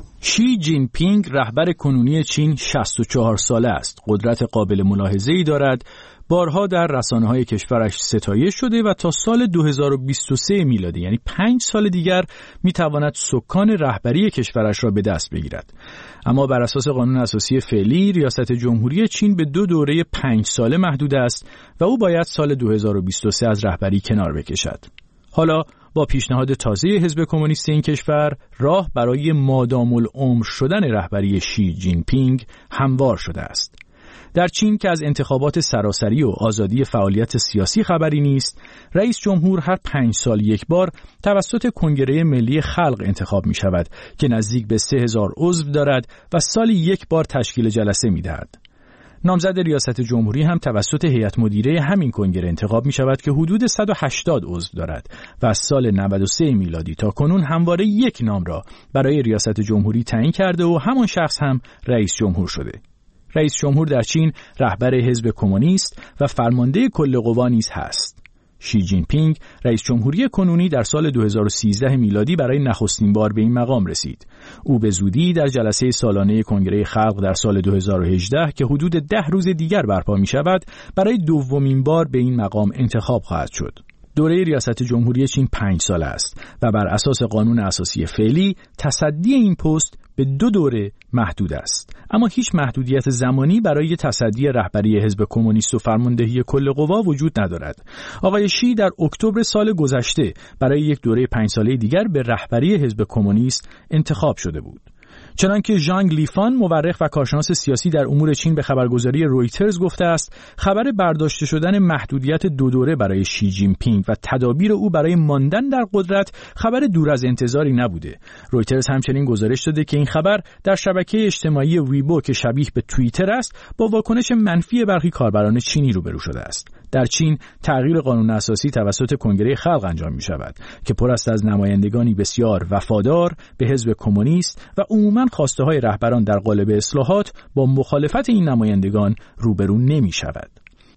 شی جین پینگ رهبر کنونی چین شصت و چهار ساله است. قدرت قابل ملاحظه‌ای دارد. بارها در رسانه‌های کشورش ستایش شده و تا سال دو هزار و بیست و سه میلادی یعنی پنج سال دیگر میتواند سکان رهبری کشورش را به دست بگیرد. اما بر اساس قانون اساسی فعلی ریاست جمهوری چین به دو دوره پنج ساله محدود است و او باید سال دو هزار و بیست و سه از رهبری کنار بکشد. حالا با پیشنهاد تازه حزب کمونیست این کشور راه برای مادام العمر شدن رهبری شی جین پینگ هموار شده است. در چین که از انتخابات سراسری و آزادی فعالیت سیاسی خبری نیست، رئیس جمهور هر پنج سال یک بار توسط کنگره ملی خلق انتخاب می شود که نزدیک به سه هزار عضو دارد و سالی یک بار تشکیل جلسه می دهد. نامزد ریاست جمهوری هم توسط هیئت مدیره همین کنگره انتخاب می شود که حدود صد و هشتاد عضو دارد و از سال نود و سه میلادی تا کنون همواره یک نام را برای ریاست جمهوری تعیین کرده و همان شخص هم رئیس جمهور شده. رئیس جمهور در چین رهبر حزب کمونیست و فرمانده کل قوا نیز هست. شی جین پینگ رئیس جمهوری کنونی در سال دو هزار و سیزده میلادی برای نخستین بار به این مقام رسید. او به زودی در جلسه سالانه کنگره خلق در سال دو هزار و هجده که حدود ده روز دیگر برپا می شود برای دومین بار به این مقام انتخاب خواهد شد. دوره ریاست جمهوری چین پنج ساله است و بر اساس قانون اساسی فعلی تصدی این پست به دو دوره محدود است. اما هیچ محدودیت زمانی برای تصدی رهبری حزب کمونیست و فرماندهی کل قوا وجود ندارد. آقای شی در اکتبر سال گذشته برای یک دوره پنج ساله دیگر به رهبری حزب کمونیست انتخاب شده بود. چنانکه ژانگ لیفان مورخ و کارشناس سیاسی در امور چین به خبرگزاری رویترز گفته است، خبر برداشته شدن محدودیت دو دوره برای شی جین پینگ و تدابیر او برای ماندن در قدرت خبر دور از انتظاری نبوده. رویترز همچنین گزارش داده که این خبر در شبکه اجتماعی ویبو که شبیه به توییتر است با واکنش منفی برخی کاربران چینی روبرو شده است. در چین تغییر قانون اساسی توسط کنگره خلق انجام می شود که پر است از نمایندگانی بسیار وفادار به حزب کمونیست و عموماً خواسته های رهبران در قالب اصلاحات با مخالفت این نمایندگان روبرو نمی شود.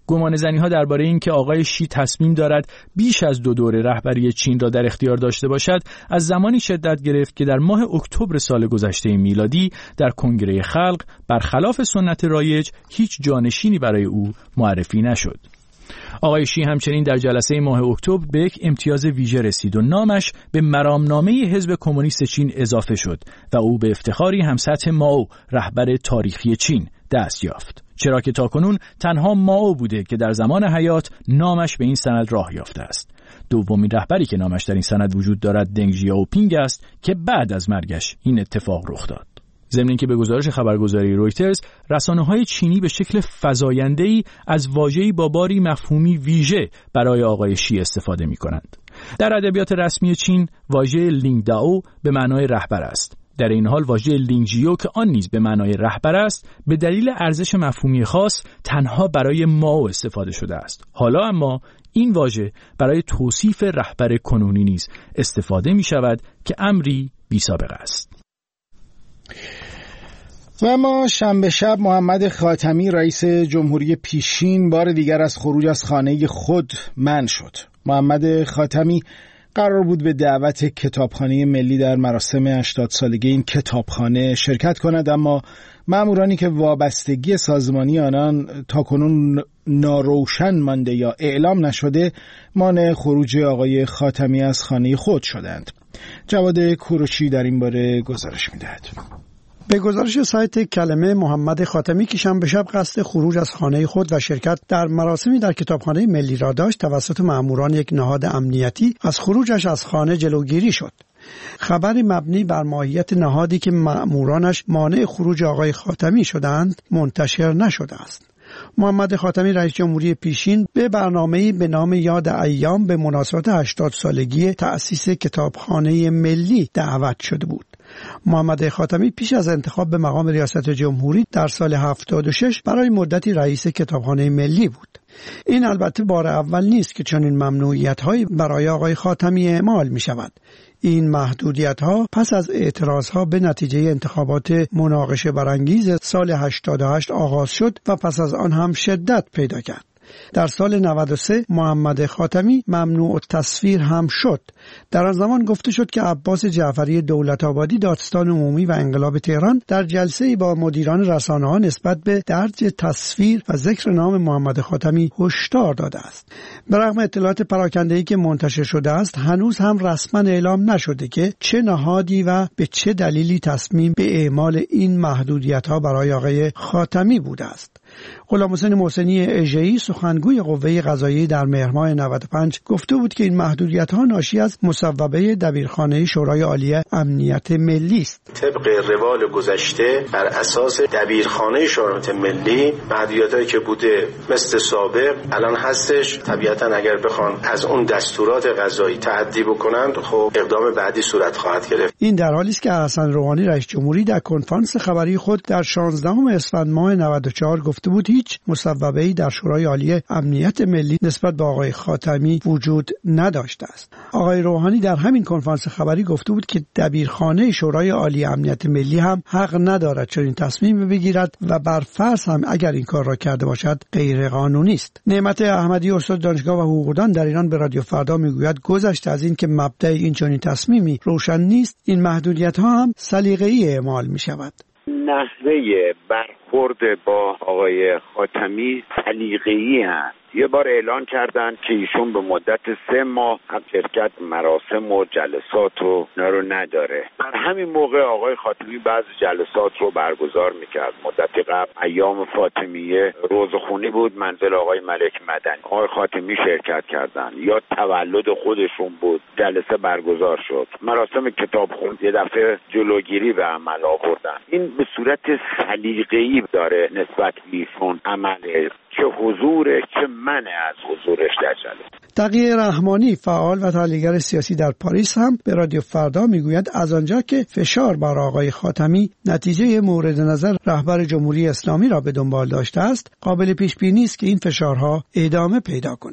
گمانه‌زنی‌ها درباره اینکه آقای شی تصمیم دارد بیش از دو دوره رهبری چین را در اختیار داشته باشد از زمانی شدت گرفت که در ماه اکتبر سال گذشته میلادی در کنگره خلق برخلاف سنت رایج هیچ جانشینی برای او معرفی نشد. آقای شی همچنین در جلسه ماه اکتبر به یک امتیاز ویژه رسید و نامش به مرامنامه حزب کمونیست چین اضافه شد و او به افتخاری همسطح مائو رهبر تاریخی چین دست یافت، چرا که تاکنون تنها مائو بوده که در زمان حیات نامش به این سند راه یافته است. دومین رهبری که نامش در این سند وجود دارد دنگ ژیائوپینگ است که بعد از مرگش این اتفاق رخ داد. ضمن اینکه به گزارش خبرگزاری رویترز رسانه‌های چینی به شکل فزاینده‌ای از واژه‌ای با باری مفهومی ویژه برای آقای شی استفاده می‌کنند. در ادبیات رسمی چین واژه لینگ داو به معنای رهبر است. در این حال واژه لینگ ژیو که آن نیز به معنای رهبر است به دلیل ارزش مفهومی خاص تنها برای مائو استفاده شده است. حالا اما این واژه برای توصیف رهبر کنونی نیز استفاده می‌شود که امری بی‌سابقه است. و اما شنبه شب محمد خاتمی رئیس جمهوری پیشین بار دیگر از خروج از خانه خود منع شد. محمد خاتمی قرار بود به دعوت کتابخانه ملی در مراسم هشتاد سالگی این کتابخانه شرکت کند، اما مامورانی که وابستگی سازمانی آنان تاکنون ناروشن مانده یا اعلام نشده مانع خروج آقای خاتمی از خانه خود شدند. جواد کوروچی در این باره گزارش می‌دهد. به گزارش سایت کلمه، محمد خاتمی که شنبه شب قصد خروج از خانه خود و شرکت در مراسمی در کتابخانه ملی را داشت توسط ماموران یک نهاد امنیتی از خروجش از خانه جلوگیری شد. خبری مبنی بر ماهیت نهادی که مامورانش مانع خروج آقای خاتمی شدند منتشر نشده است. محمد خاتمی رئیس جمهوری پیشین به برنامه‌ای به نام یاد ایام به مناسبت هشتاد سالگی تأسیس کتابخانه ملی دعوت شده بود. محمد خاتمی پیش از انتخاب به مقام ریاست جمهوری در سال هفتاد و شش برای مدتی رئیس کتابخانه ملی بود. این البته بار اول نیست که چنین ممنوعیت‌هایی برای آقای خاتمی اعمال می‌شود. این محدودیت‌ها پس از اعتراضها به نتیجه انتخابات مناقشه برانگیز سال هشتاد و هشت آغاز شد و پس از آن هم شدت پیدا کرد. در سال نود و سه محمد خاتمی ممنوع التصویر هم شد. در آن زمان گفته شد که عباس جعفری دولت آبادی دادستان عمومی و انقلاب تهران در جلسه‌ای با مدیران رسانه‌ها نسبت به درج تصویر و ذکر نام محمد خاتمی هشدار داده است. برغم اطلاعات پراکنده‌ای که منتشر شده است هنوز هم رسما اعلام نشده که چه نهادی و به چه دلیلی تصمیم به اعمال این محدودیت‌ها برای آقای خاتمی بوده است. غلامحسین محسنی اژه‌ای سخنگوی قوه قضاییه در مهر ماه نود و پنج گفته بود که این محدودیت‌ها ناشی از مصوبه دبیرخانه شورای عالی امنیت ملی است. طبق روال گذشته بر اساس دبیرخانه شورای ملی محدودیتایی که بوده مثل سابق الان هستش. طبیعتاً اگر بخوان از اون دستورات قضایی تعدی بکنند خب اقدام بعدی صورت خواهد گرفت. این در حالی است که حسن روحانی رئیس جمهوری در کنفرانس خبری خود در شانزدهم اسفند ماه نود و چهار گفته بود هیچ مصوبه‌ای در شورای عالی امنیت ملی نسبت به آقای خاتمی وجود نداشته است. آقای روحانی در همین کنفرانس خبری گفته بود که دبیرخانه شورای عالی امنیت ملی هم حق ندارد چنین تصمیمی بگیرد و بر فرض هم اگر این کار را کرده باشد غیر قانونی است. نعمت احمدی استاد دانشگاه و حقوقدان در ایران به رادیو فردا میگوید گذشته از این که مبدأ این چنین تصمیمی روشن نیست، این محدودیت‌ها هم سلیقه‌ای اعمال می‌شود. نحوه برخورد با آقای خاتمی سلیقه‌ای است. یه بار اعلان کردن که ایشون به مدت سه ماه هم شرکت مراسم و جلسات و اینا رو نداره. در همین موقع آقای خاتمی بعض جلسات رو برگزار میکرد. مدت قبل ایام فاطمیه روزخونی بود منزل آقای ملک مدنی. آقای خاتمی شرکت کردن یا تولد خودشون بود جلسه برگزار شد. مراسم کتابخون یه دفعه جلوگیری به عمل آوردن. این به صورت سلیقه‌ای داره نسبت به ایشون عمله، چه حضورش چه منع از حضورش در جلسه. تقی رحمانی فعال و تحلیلگر سیاسی در پاریس هم به رادیو فردا میگوید از آنجا که فشار بر آقای خاتمی نتیجه مورد نظر رهبر جمهوری اسلامی را به دنبال داشته است، قابل پیش بینی است که این فشارها ادامه پیدا کند.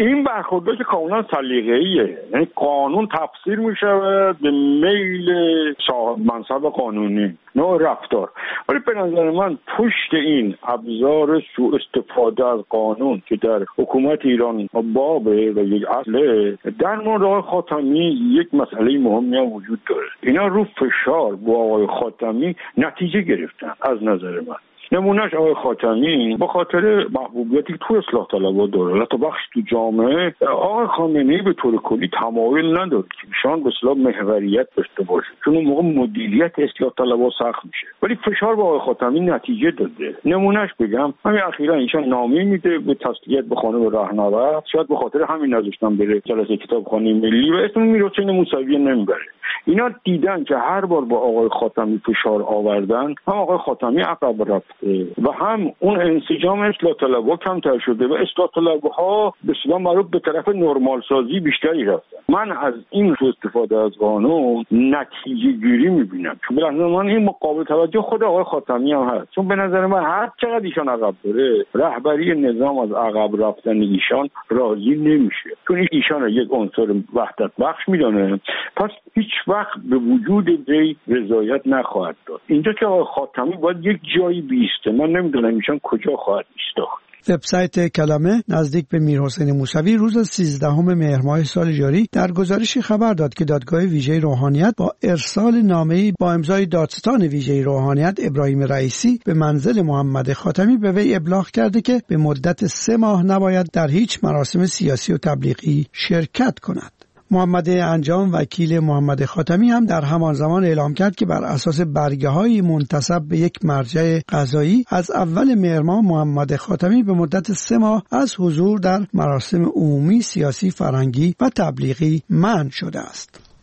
این برخوردها که کاملا سلیقه‌ایه، یعنی قانون تفسیر میشود به میل صاحب منصب قانونی، نوع رفتار. ولی به نظر من پشت این ابزار سوء استفاده از قانون که در حکومت ایران بابه و یک اصله، در مورد آقای خاتمی یک مسئله مهمی هم وجود داره. اینا رو فشار با آقای خاتمی نتیجه گرفتن از نظر من. نمونهش آقای خاتمی با خاطر محبوبیتی تو اصلاح طلبها داره، حتی بخش تو جامعه آقای خامنه‌ای به طور کلی تمایل نداره که ایشان به اصطلاح محوریت داشته باشه، چون اون موقع مدیریت اصلاح طلبها سخت میشه. ولی فشار با آقای خاتمی نتیجه داده. نمونهش بگم همین اخیراً ایشان نامه میده به تسلیت به خانم راهنورد، شاید به خاطر همین نذاشتن بره جلسه کتابخوانی ملی و اسم میرحسین موسوی نمیبره. اینا دیدن که هر بار با آقای خاتمی فشار آوردن، هم آقای خاتمی عقب رفته و هم اون انسجام اصلاح طلبها کمتر شده و اصلاح طلبها به اصطلاح معروف به طرف نرمال سازی بیشتری رفتن. من از این سوء استفاده از قانون نتیجه گیری میبینم، چون به نظر من این مقابل توجه خود آقای خاتمی هم هست، چون به نظر من هر چقدر ایشان عقب بره، رهبری نظام از عقب رفتن ایشان راضی نمیشه، چون ایشان یک عنصر وحدت بخش میدونه، پس هیچ وقت به وجود وی رضایت نخواهد داد. اینجا که آقای خاتمی باید یک جایی بیسته، من نمیدونم ایشان کجا خواهد ایستاد. وبسایت کلمه نزدیک به میرحسین موسوی روز سیزدهم مهر ماه سال جاری در گزارشی خبر داد که دادگاه ویژه روحانیت با ارسال نامه‌ای با امضای دادستان ویژه روحانیت ابراهیم رئیسی به منزل محمد خاتمی به وی ابلاغ کرده که به مدت سه ماه نباید در هیچ مراسم سیاسی و تبلیغی شرکت کند. محمد انجام وکیل محمد خاتمی هم در همان زمان اعلام کرد که بر اساس برگه‌های منتسب به یک مرجع قضایی از اول مهر ماه محمد خاتمی به مدت سه ماه از حضور در مراسم عمومی سیاسی، فرهنگی و تبلیغی منع شده است.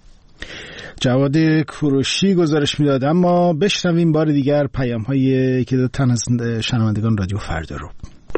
جواد کوروشی گزارش میداد. اما بشنویم بار دیگر پیام‌های که تن از شنوندگان رادیو فردا رو.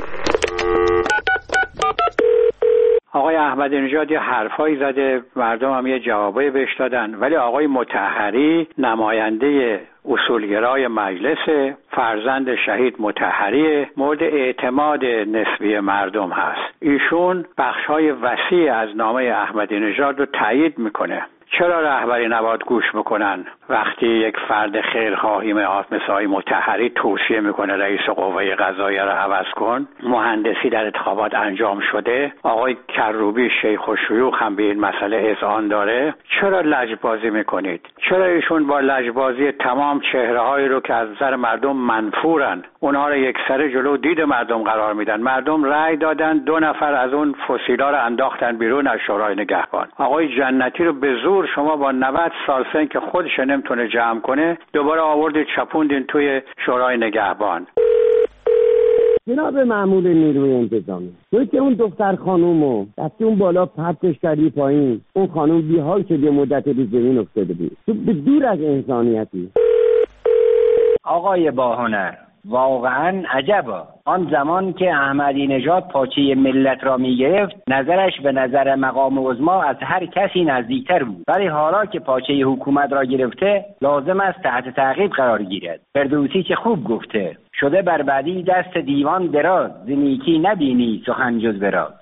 آقای احمدی نژاد یه حرفایی زده، مردم هم یه جوابایی بهش دادن، ولی آقای مطهری نماینده اصولگرای مجلس، فرزند شهید مطهری، مورد اعتماد نسبی مردم هست. ایشون بخش‌های وسیع از نامه احمدی نژاد رو تایید میکنه. چرا رهبری نباید گوش بکنن وقتی یک فرد خیرخواهی مثل آقای مطهری توصیه میکنه رئیس قوه قضاییه رو عوض کن؟ مهندسی در انتخابات انجام شده، آقای کروبی شیخ الشیوخ هم به این مسئله اذعان داره. چرا لجبازی میکنید؟ چرا ایشون با لجبازی تمام چهره‌هایی رو که از نظر مردم منفورن اونها رو یکسره جلو دید مردم قرار میدن؟ مردم رأی دادن، دو نفر از اون فسیلا رو انداختن بیرون از شورای نگهبان. آقای جنتی رو به زور شما با نود سال سن که خودش نمیتونه جمع کنه دوباره آوردید چپوندین توی شورای نگهبان. جناب مأمور نیروی انتظامی، توی که اون دختر خانومو دستی اون بالا پرتش کردی پایین، اون خانوم بیحال شد یه مدت رو زمین افتاده بود، تو به دور از انسانیتی. آقای باهنر، واقعا عجبا. آن زمان که احمدی نژاد پاچه ملت را می گرفت نظرش به نظر مقام عظما از هر کسی نزدیکتر بود، ولی حالا که پاچه حکومت را گرفته لازم است تحت تعقیب قرار گیرد. فردوسی که خوب گفته شده بر بعدی دست دیوان دراز، ز نیکی نبینی سخن جز براز.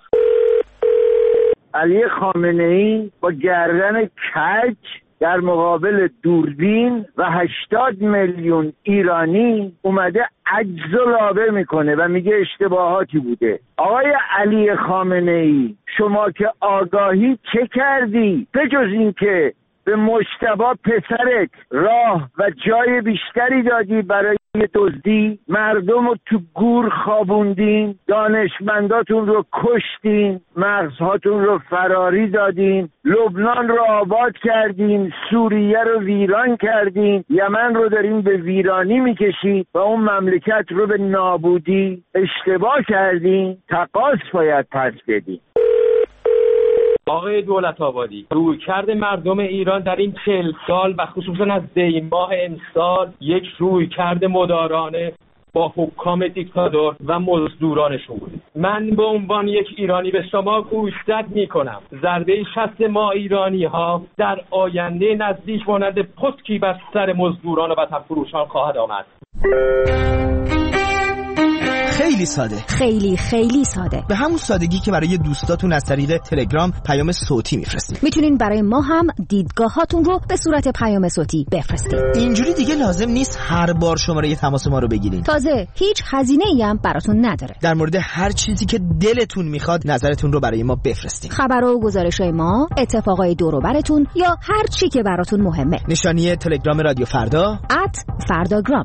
علی خامنه‌ای با گردن کج در مقابل دوربین و هشتاد میلیون ایرانی اومده عجز و لابه میکنه و میگه اشتباهاتی بوده. آقای علی خامنه‌ای، شما که آگاهی چه کردی به جز این که به مجتبی پسرت راه و جای بیشتری دادی برای دزدی؟ مردم رو تو گور خوابوندین، دانشمنداتون رو کشتین، مغزهاتون رو فراری دادین، لبنان رو آباد کردین، سوریه رو ویران کردین، یمن رو دارین به ویرانی میکشید و اون مملکت رو به نابودی. اشتباه کردین، تقاص باید پس بدین. آقای دولت آبادی، رویکرد مردم ایران در این چهل سال و خصوصا از دی ماه امسال یک رویکرد مدارانه با حکام دیکتاتور و مزدورانشون بوده. من به عنوان یک ایرانی به شما گوشزد میکنم. ضربه شست ما ایرانی ها در آینده نزدیک مانند پتکی بر سر مزدوران و وطن فروشان خواهد آمد. خیلی ساده، خیلی خیلی ساده، به همون سادگی که برای دوستاتون از طریق تلگرام پیام صوتی میفرستید. میتونین برای ما هم دیدگاهاتون رو به صورت پیام صوتی بفرستید. اینجوری دیگه لازم نیست هر بار شماره تماس ما رو بگیرین. تازه هیچ هزینه‌ای هم براتون نداره. در مورد هر چیزی که دلتون میخواد نظرتون رو برای ما بفرستید. خبر و گزارش‌های ما، اتفاقای دور و براتون یا هر چی که براتون مهمه. نشانی تلگرام رادیو فردا ات فرداگرام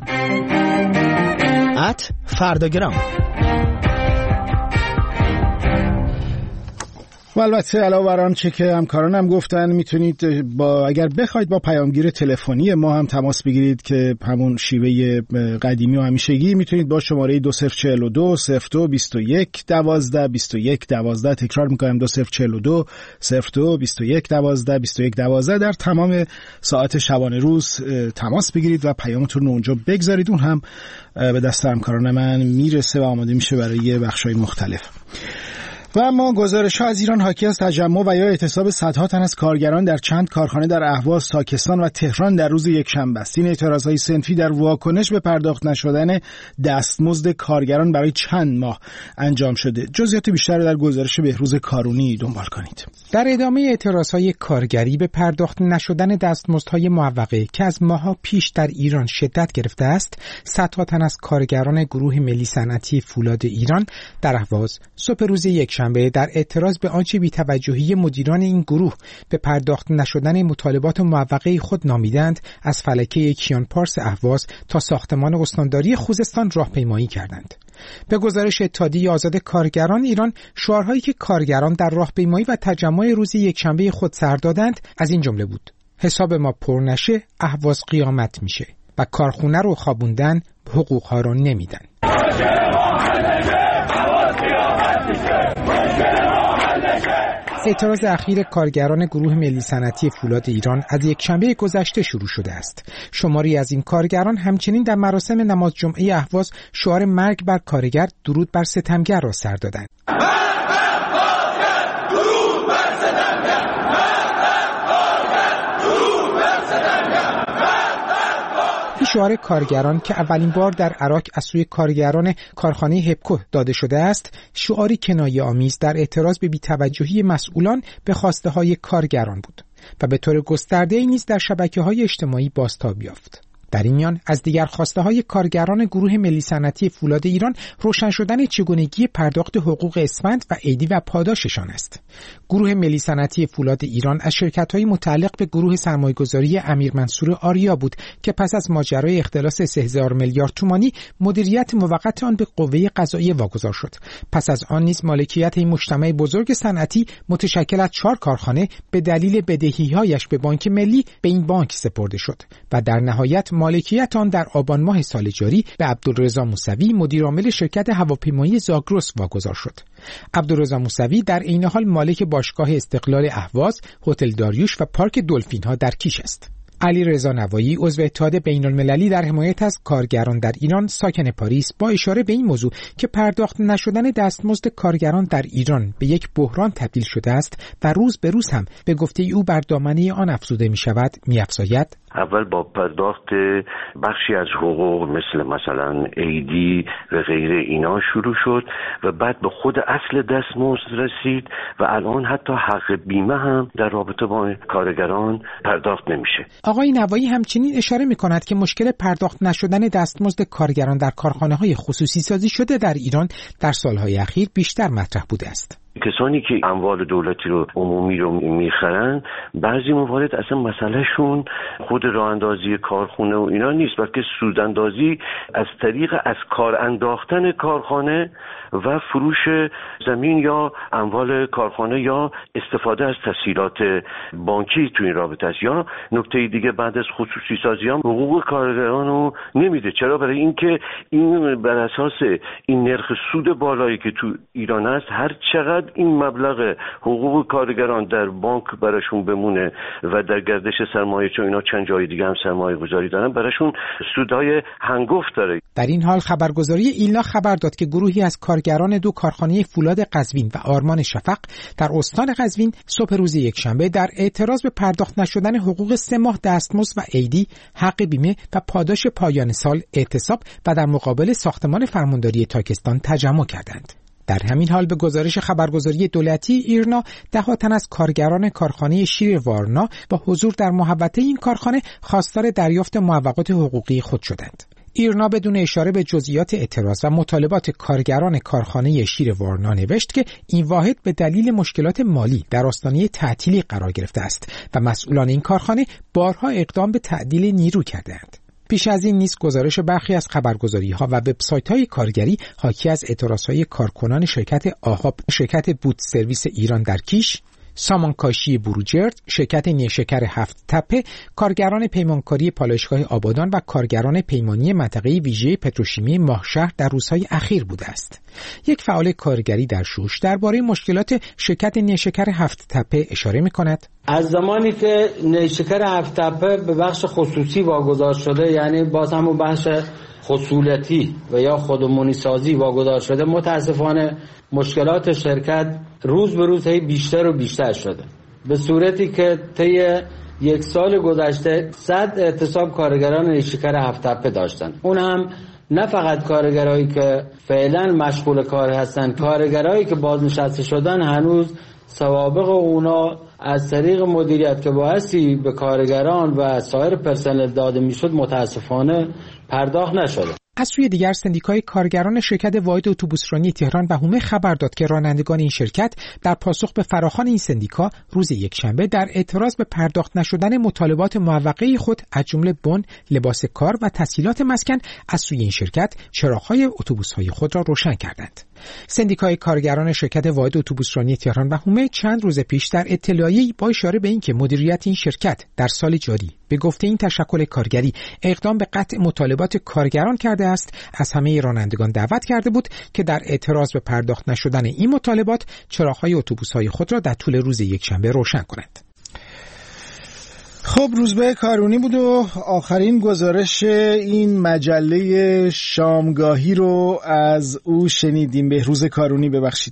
ات فرداگرام. و البته علاوه بر آنچه که همکارانم گفتن، میتونید با اگر بخواید با پیامگیر تلفنی ما هم تماس بگیرید که همون شیوه قدیمی و همیشگی. میتونید با شماره دو صفر چهل و دو صفر دو بیست و یک دوازده بیست و یک دوازده، تکرار میکنم دو صفر چهل و دو صفر دو بیست و یک دوازده بیست و یک دوازده، در تمام ساعت شبانه روز تماس بگیرید و پیامتون رو اونجا بگذارید. اون هم به دست همکاران من میرسه و آماده میشه برای بخش‌های مختلف. و اما گزارش‌ها از ایران حاکی از تجمع و یا اعتصاب صدها تن از کارگران در چند کارخانه در اهواز، تاکستان و تهران در روز یکشنبه است. این اعتراض‌های صنفی در واکنش به پرداخت نشدن دستمزد کارگران برای چند ماه انجام شده. جزئیات بیشتر در گزارش بهروز کارونی دنبال کنید. در ادامه اعتراض‌های کارگری به پرداخت نشدن دستمزدهای معوقه که از ماه‌ها پیش در ایران شدت گرفته است، صدها تن از کارگران گروه ملی صنعتی فولاد ایران در اهواز صبح روز یکشنبه در اعتراض به آنچه بی‌توجهی مدیران این گروه به پرداخت نشدن مطالبات معوقه خود نامیدند، از فلکه کیان پارس اهواز تا ساختمان استانداری خوزستان راهپیمایی کردند. به گزارش اتحادیه آزاد کارگران ایران، شعارهایی که کارگران در راهپیمایی و تجمع روز یکشنبه خود سر دادند از این جمله بود: حساب ما پر نشه اهواز قیامت میشه، و کارخونه رو خوابوندن حقوقها رو نمیدن. اعتراض اخیر کارگران گروه ملی صنعتی فولاد ایران از یکشنبه گذشته شروع شده است. شماری از این کارگران همچنین در مراسم نماز جمعه اهواز شعار مرگ بر کارگر، درود بر ستمگر را سر دادند. این شعار کارگران که اولین بار در عراق از سوی کارگران کارخانه هپکو داده شده است، شعاری کنایه آمیز در اعتراض به بی‌توجهی مسئولان به خواسته های کارگران بود و به طور گسترده‌ای نیز در شبکه‌های اجتماعی بازتاب یافت. در این میان از دیگر خواسته های کارگران گروه ملی صنعتی فولاد ایران روشن شدن چگونگی پرداخت حقوق اسفند و عیدی و پاداششان است. گروه ملی صنعتی فولاد ایران از شرکت‌های متعلق به گروه سرمایه‌گذاری امیر منصور آریا بود که پس از ماجرای اختلاس سه هزار میلیارد تومانی مدیریت موقت آن به قوه قضاییه واگذار شد. پس از آن نیز مالکیت این مجتمع بزرگ صنعتی متشکل از چهار کارخانه به دلیل بدهی‌هایش به بانک ملی به این بانک سپرده شد و در نهایت مالکیت آن در آبان ماه سال جاری به عبدالرضا موسوی، مدیر عامل شرکت هواپیمایی زاگرس واگذار شد. عبدالرضا موسوی در عین حال مالک باشگاه استقلال اهواز، هتل داریوش و پارک دلفین ها در کیش است. علی رضا نوایی، عضو اتحاد بین‌المللی در حمایت از کارگران در ایران، ساکن پاریس، با اشاره به این موضوع که پرداخت نشدن دستمزد کارگران در ایران به یک بحران تبدیل شده است و روز به روز هم به گفته او بر دامنه آن افزوده می شود، می افزاید: اول با پرداخت بخشی از حقوق مثل مثلا عیدی و غیره اینا شروع شد و بعد به خود اصل دستمزد رسید و الان حتی حق بیمه هم در رابطه با کارگران پرداخت نمیشه. آقای نوایی همچنین اشاره می کند که مشکل پرداخت نشدن دستمزد کارگران در کارخانه‌های خصوصی سازی شده در ایران در سالهای اخیر بیشتر مطرح بوده است. کسانی که اموال دولتی رو عمومی رو میخرن، بعضی موارد اصلا مسئلهشون خود راه اندازی کارخونه و اینا نیست، بلکه سوداندازی از طریق از کار انداختن کارخانه و فروش زمین یا اموال کارخانه یا استفاده از تسهیلات بانکی تو این رابطه است. یا نکته دیگه، بعد از خصوصی سازی هم حقوق کارگران رو نمیده. چرا؟ برای اینکه این بر اساس این نرخ سود بالایی که تو ایران است، هر چقدر این مبلغ حقوق کارگران در بانک براشون بمونه و در گردش سرمایه، چون اینا چند جای دیگه هم سرمایه گذاری دارن، براشون سودهای هنگفت داره. در این حال خبرگزاری ایلنا خبر داد که گروهی از کارگران دو کارخانه فولاد قزوین و آرمان شفق در استان قزوین صبح روز یکشنبه در اعتراض به پرداخت نشدن حقوق سه ماه دستمزد و عیدی، حق بیمه و پاداش پایان سال اعتصاب و در مقابل ساختمان فرمانداری تاکستان تجمع کردند. در همین حال به گزارش خبرگزاری دولتی ایرنا، ده تن از کارگران کارخانه شیر وارنا با حضور در محوطه این کارخانه خواستار دریافت معوقات حقوقی خود شدند. ایرنا بدون اشاره به جزئیات اعتراض و مطالبات کارگران کارخانه شیر وارنا نوشت که این واحد به دلیل مشکلات مالی در آستانه تعطیلی قرار گرفته است و مسئولان این کارخانه بارها اقدام به تعدیل نیرو کردند. پیش از این نیز گزارش برخی از خبرگزاری‌ها و وبسایت‌های کارگری حاکی از اعتراض‌های کارکنان شرکت آهاب، شرکت بود سرویس ایران در کیش، سامانکاشی بروجرد، شرکت نیشکر هفت تپه، کارگران پیمانکاری پالایشگاه آبادان و کارگران پیمانی منطقه ویژه پتروشیمی ماهشهر در روزهای اخیر بوده است. یک فعال کارگری در شوش درباره مشکلات شرکت نیشکر هفت تپه اشاره می‌کند: از زمانی که نیشکر هفت تپه به بخش خصوصی واگذار شده، یعنی باز همون بخش خصولتی و یا خودمونی سازی واگذار شده، متاسفانه مشکلات شرکت روز به روز هی بیشتر و بیشتر شده، به صورتی که طی یک سال گذشته صد اعتصاب کارگران نیشکر هفت تپه داشتن. اون هم نه فقط کارگرایی که فعلا مشغول کار هستن، کارگرایی که بازنشسته شدن هنوز سوابق اونا از طریق مدیریت که بایستی به کارگران و سایر پرسنل داده میشد متاسفانه پرداخت نشده. از سوی دیگر سندیکای کارگران شرکت واحد اتوبوسرانی تهران و هومه خبر داد که رانندگان این شرکت در پاسخ به فراخوان این سندیکا روز یکشنبه در اعتراض به پرداخت نشدن مطالبات معوقه خود از جمله بن، لباس کار و تسهیلات مسکن از سوی این شرکت چراغ‌های اتوبوس‌های خود را روشن کردند. سندیکای کارگران شرکت واحد اتوبوسرانی تهران و هومه چند روز پیش در اطلاعیه‌ای با اشاره به اینکه مدیریت این شرکت در سال جاری به گفته این تشکل کارگری اقدام به قطع مطالبات کارگران کرده است، از همه رانندگان دعوت کرده بود که در اعتراض به پرداخت نشدن این مطالبات چراغ‌های اتوبوس‌های خود را در طول روز یکشنبه روشن کنند. خب، روزبه کارونی بود و آخرین گزارش این مجله شامگاهی رو از او شنیدیم. بهروز کارونی، ببخشید.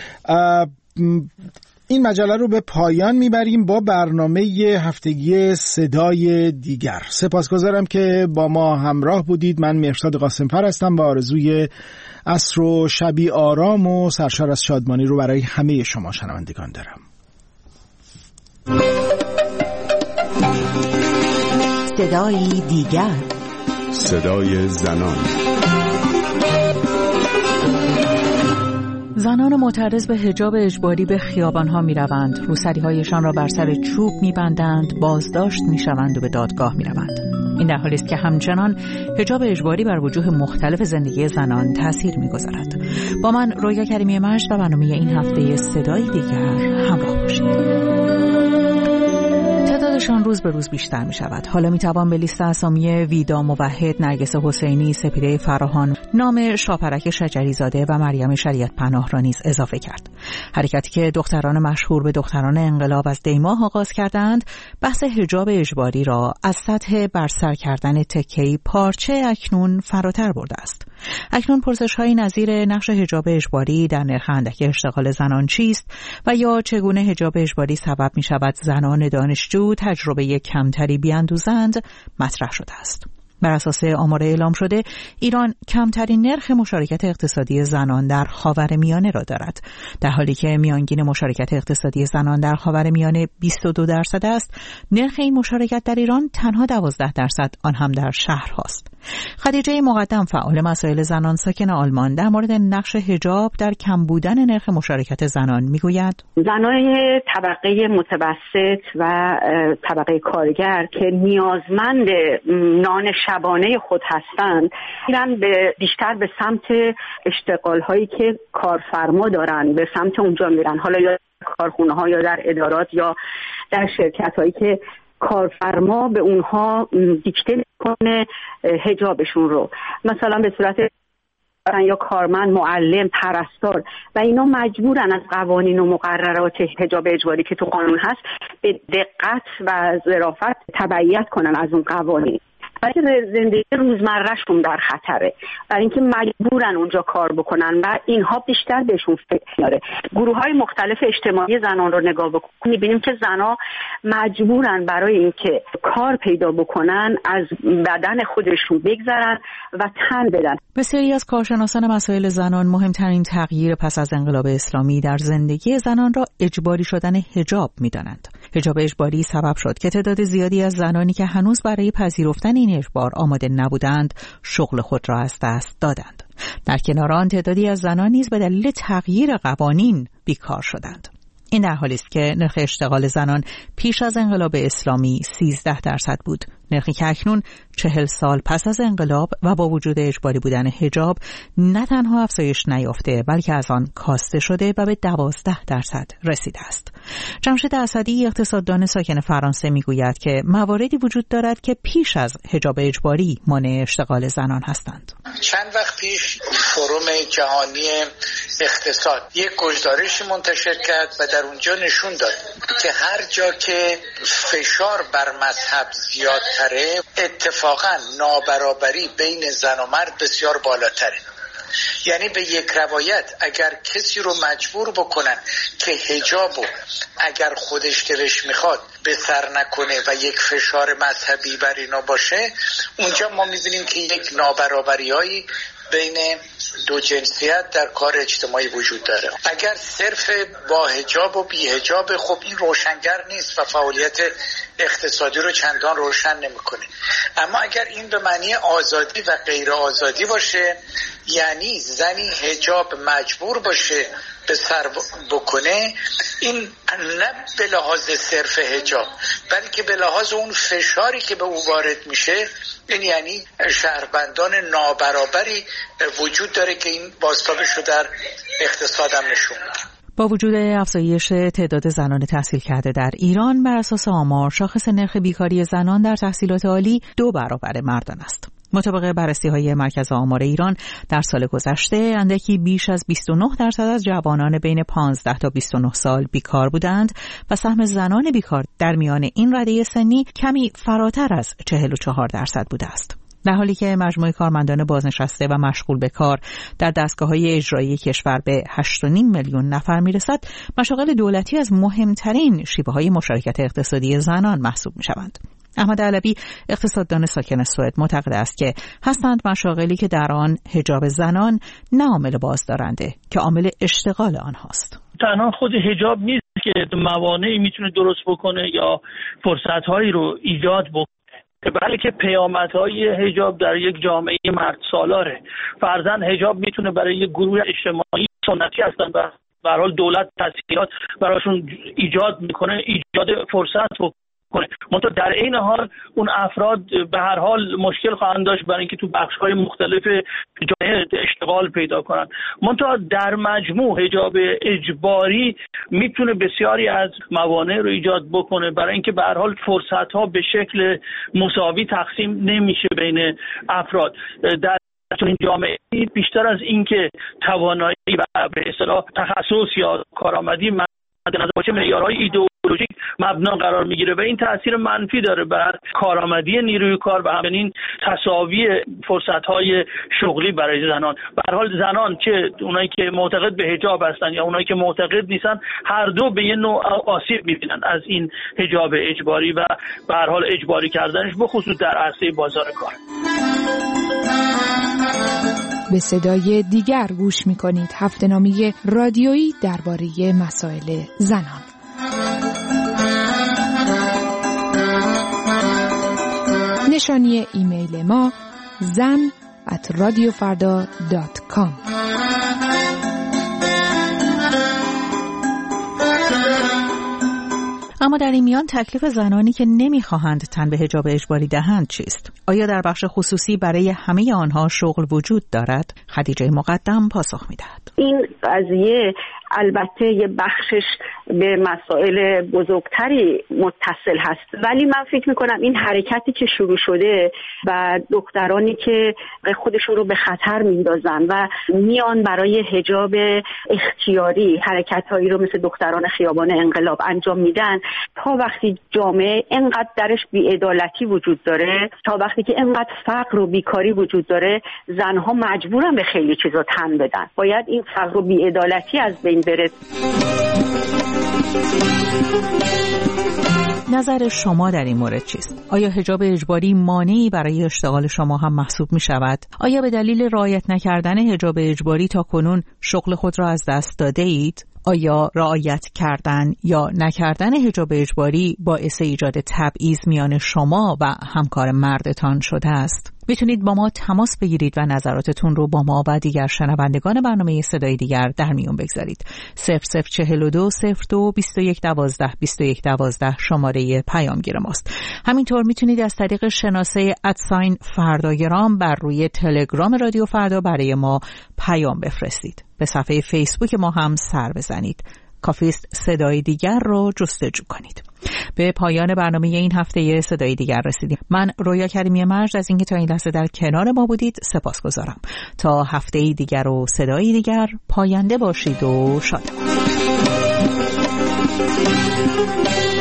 این مجله رو به پایان میبریم با برنامه هفتگی صدای دیگر. سپاسگزارم که با ما همراه بودید. من مهرزاد قاسمفر هستم و آرزوی عصر و شبی آرام و سرشار از شادمانی رو برای همه شما شنوندگان دارم. صدای دیگر، صدای زنان. زنان معترض به حجاب اجباری به خیابان‌ها می‌روند، روسری‌هایشان را بر سر چوب می‌بندند، بازداشت می‌شوند و به دادگاه می‌روند. این در حالی است که همچنان حجاب اجباری بر وجوه مختلف زندگی زنان تأثیر می‌گذارد. با من رویا کریمی مجد و برنامه این هفته صدای دیگر همراه باشید. تعدادشان روز به روز بیشتر می شود. حالا می توان به لیست اسامی ویدا موحد، نرگس حسینی، سپیده فراهان، نام شاپرک شجری زاده و مریم شریعت پناه را نیز اضافه کرد. حرکتی که دختران مشهور به دختران انقلاب از دیماه آغاز کردند، بحث حجاب اجباری را از سطح برسر کردن تکه‌ای پارچه اکنون فراتر برده است. اکنون پرسش‌هایی نظیر نقش حجاب اجباری در نرخ اندک اشتغال زنان چیست و یا چگونه حجاب اجباری سبب می‌شود زنان دانشجو تجربه کمتری بیاندوزند مطرح شده است. بر اساس آمار اعلام شده، ایران کمترین نرخ مشارکت اقتصادی زنان در خاورمیانه را دارد، در حالی که میانگین مشارکت اقتصادی زنان در خاورمیانه بیست و دو درصد است. نرخ این مشارکت در ایران تنها دوازده درصد، آن هم در شهرهاست. خدیجه مقدم، فعال مسائل زنان ساکن آلمان، در مورد نقش حجاب در کم بودن نرخ مشارکت زنان میگوید: زنان طبقه متوسط و طبقه کارگر که نیازمند نان شبانه خود هستند، میرن به بیشتر به سمت اشتغال هایی که کارفرما دارن، به سمت اونجا میرن، حالا یا کارخونه ها یا در ادارات یا در شرکت هایی که کارفرما به اونها دیکته میکنه حجابشون رو. مثلا به صورت یا کارمند، معلم، پرستار و اینا مجبورن از قوانین و مقررات حجاب اجباری که تو قانون هست به دقت و ظرافت تبعیت کنن از اون قوانین. برای زندگی روزمرهشون در خطره، برای اینکه مجبورن اونجا کار بکنن و اینها بیشتر بهشون فکر میاره. گروه های مختلف اجتماعی زنان رو نگاه بکنیم میبینیم که زنها مجبورن برای اینکه کار پیدا بکنن از بدن خودشون بگذرن و تن بدن. بسیاری از کارشناسان مسائل زنان مهمترین تغییر پس از انقلاب اسلامی در زندگی زنان را اجباری شدن حجاب میدانند. حجاب اجباری سبب شد که تعداد زیادی از زنانی که هنوز برای پذیرفتن این اجبار آماده نبودند شغل خود را از دست دادند. در کنار آن تعدادی از زنان نیز به دلیل تغییر قوانین بیکار شدند. این در حالی است که نرخ اشتغال زنان پیش از انقلاب اسلامی سیزده درصد بود، نرخی که اکنون چهل سال پس از انقلاب و با وجود اجباری بودن حجاب نه تنها افزایش نیافته بلکه از آن کاسته شده و به دوازده درصد رسیده است. جمشید اسدی اقتصاددان ساکن فرانسه میگوید که مواردی وجود دارد که پیش از حجاب اجباری مانع اشتغال زنان هستند. چند وقت پیش فروم جهانی اقتصاد یک گزارشی منتشر کرد و در اونجا نشون داد که هر جا که فشار بر مذهب زیادتره اتفاقا نابرابری بین زن و مرد بسیار بالاتره. یعنی به یک روایت اگر کسی رو مجبور بکنن که حجابو اگر خودش دلش میخواد به سر نکنه و یک فشار مذهبی بر اینا باشه، اونجا ما میبینیم که یک نابرابری‌هایی بین دو جنسیت در کار اجتماعی وجود داره. اگر صرف با حجاب و بی حجاب، خب این روشنگر نیست و فعالیت اقتصادی رو چندان روشن نمیکنه. اما اگر این به معنی آزادی و غیر آزادی باشه، یعنی زنی حجاب مجبور باشه به سر بکنه، این نه به لحاظ صرف حجاب بلکه به لحاظ اون فشاری که به او وارد میشه، این یعنی شهروندان نابرابری وجود داره که این بازتابش رو در اقتصاد هم نشون میده. با وجود افزایش تعداد زنان تحصیل کرده در ایران، بر اساس آمار شاخص نرخ بیکاری زنان در تحصیلات عالی دو برابر مردان است. مطابق بررسی‌های مرکز آمار ایران در سال گذشته اندکی بیش از بیست و نه درصد از جوانان بین پانزده تا بیست و نه سال بیکار بودند و سهم زنان بیکار در میان این رده سنی کمی فراتر از چهل و چهار درصد بوده است. در حالی که مجموع کارمندان بازنشسته و مشغول به کار در دستگاه‌های اجرایی کشور به هشت و نیم میلیون نفر میرسد، مشاغل دولتی از مهمترین شیوه‌های مشارکت اقتصادی زنان محسوب می‌شوند. احمد علوی اقتصاددان ساکن سوئد معتقد است که هستند مشاغلی که در آن حجاب زنان نه عامل بازدارنده که عامل اشتغال آنهاست. تنها خود حجاب نیست که موانعی میتونه درست بکنه یا فرصت‌هایی رو ایجاد بکنه، بلکه پیامدهای حجاب در یک جامعه مرد سالاره. فرضاً حجاب میتونه برای یک گروه اجتماعی سنتی هستن و به هر حال دولت تسهیلات براشون ایجاد میکنه، ایجاد فرصت بکنه. منتها در این حال اون افراد به هر حال مشکل خواهند داشت برای اینکه تو بخش‌های مختلف جامعه اشتغال پیدا کنند. منتها در مجموع حجاب اجباری میتونه بسیاری از موانع رو ایجاد بکنه برای اینکه به هر حال فرصت‌ها به شکل مساوی تقسیم نمیشه بین افراد. در چنین جامعه بیشتر از اینکه توانایی و به اصطلاح تخصص یا کارآمدی مد نظر باشه، معیارهای ایدئولوژیک مبنا قرار میگیره و این تاثیر منفی داره بر کارآمدی نیروی کار و همچنین تساوی فرصت‌های شغلی برای زنان. به هر حال زنان، چه اونایی که معتقد به حجاب هستن یا اونایی که معتقد نیستن، هر دو به یه نوع آسیب می‌بینن از این حجاب اجباری و به هر حال اجباری کردنش، به خصوص در عرصه بازار کار. به صدای دیگر گوش می‌کنید، هفته‌نامه رادیویی درباره مسائل زنان. نشانی ایمیل ما زن ات رادیو فردا دات کام. اما در این میان تکلیف زنانی که نمیخواهند تن به حجاب اجباری دهند چیست؟ آیا در بخش خصوصی برای همه آنها شغل وجود دارد؟ خدیجه مقدم پاسخ میدهد. این قضیه البته یه بخشش به مسائل بزرگتری متصل هست، ولی من فکر میکنم این حرکتی که شروع شده و دخترانی که خودشون رو به خطر میندازن و میان برای حجاب اختیاری حرکت‌هایی رو مثل دختران خیابان انقلاب انجام میدن، تا وقتی جامعه اینقدر درش بی‌عدالتی وجود داره، تا وقتی که اینقدر فقر و بیکاری وجود داره، زنها مجبورن به خیلی چیزا تن بدن. باید این فقر و بی‌عدالتی از بین بره. نظر شما در این مورد چیست؟ آیا حجاب اجباری مانعی برای اشتغال شما هم محسوب می شود؟ آیا به دلیل رعایت نکردن حجاب اجباری تا کنون شغل خود را از دست داده اید؟ آیا رعایت کردن یا نکردن حجاب اجباری باعث ایجاد تبعیض میان شما و همکار مردتان شده است؟ میتونید با ما تماس بگیرید و نظراتتون رو با ما و دیگر شنوندگان برنامه صدای دیگر در میون بگذارید. صفر صفر چهل و دو صفر دو بیست و یک دوازده بیست و یک دوازده شماره پیامگیر ماست. همینطور میتونید از طریق شناسه ادساین فرداگرام بر روی تلگرام رادیو فردا برای ما پیام بفرستید. به صفحه فیسبوک ما هم سر بزنید. کافیست صدای دیگر رو جستجو کنید. به پایان برنامه این هفته صدای دیگر رسیدیم. من رویا کریمی مرج از اینکه تا این لحظه در کنار ما بودید سپاسگزارم. تا هفته دیگر و صدای دیگر، پاینده باشید و شاد باشید.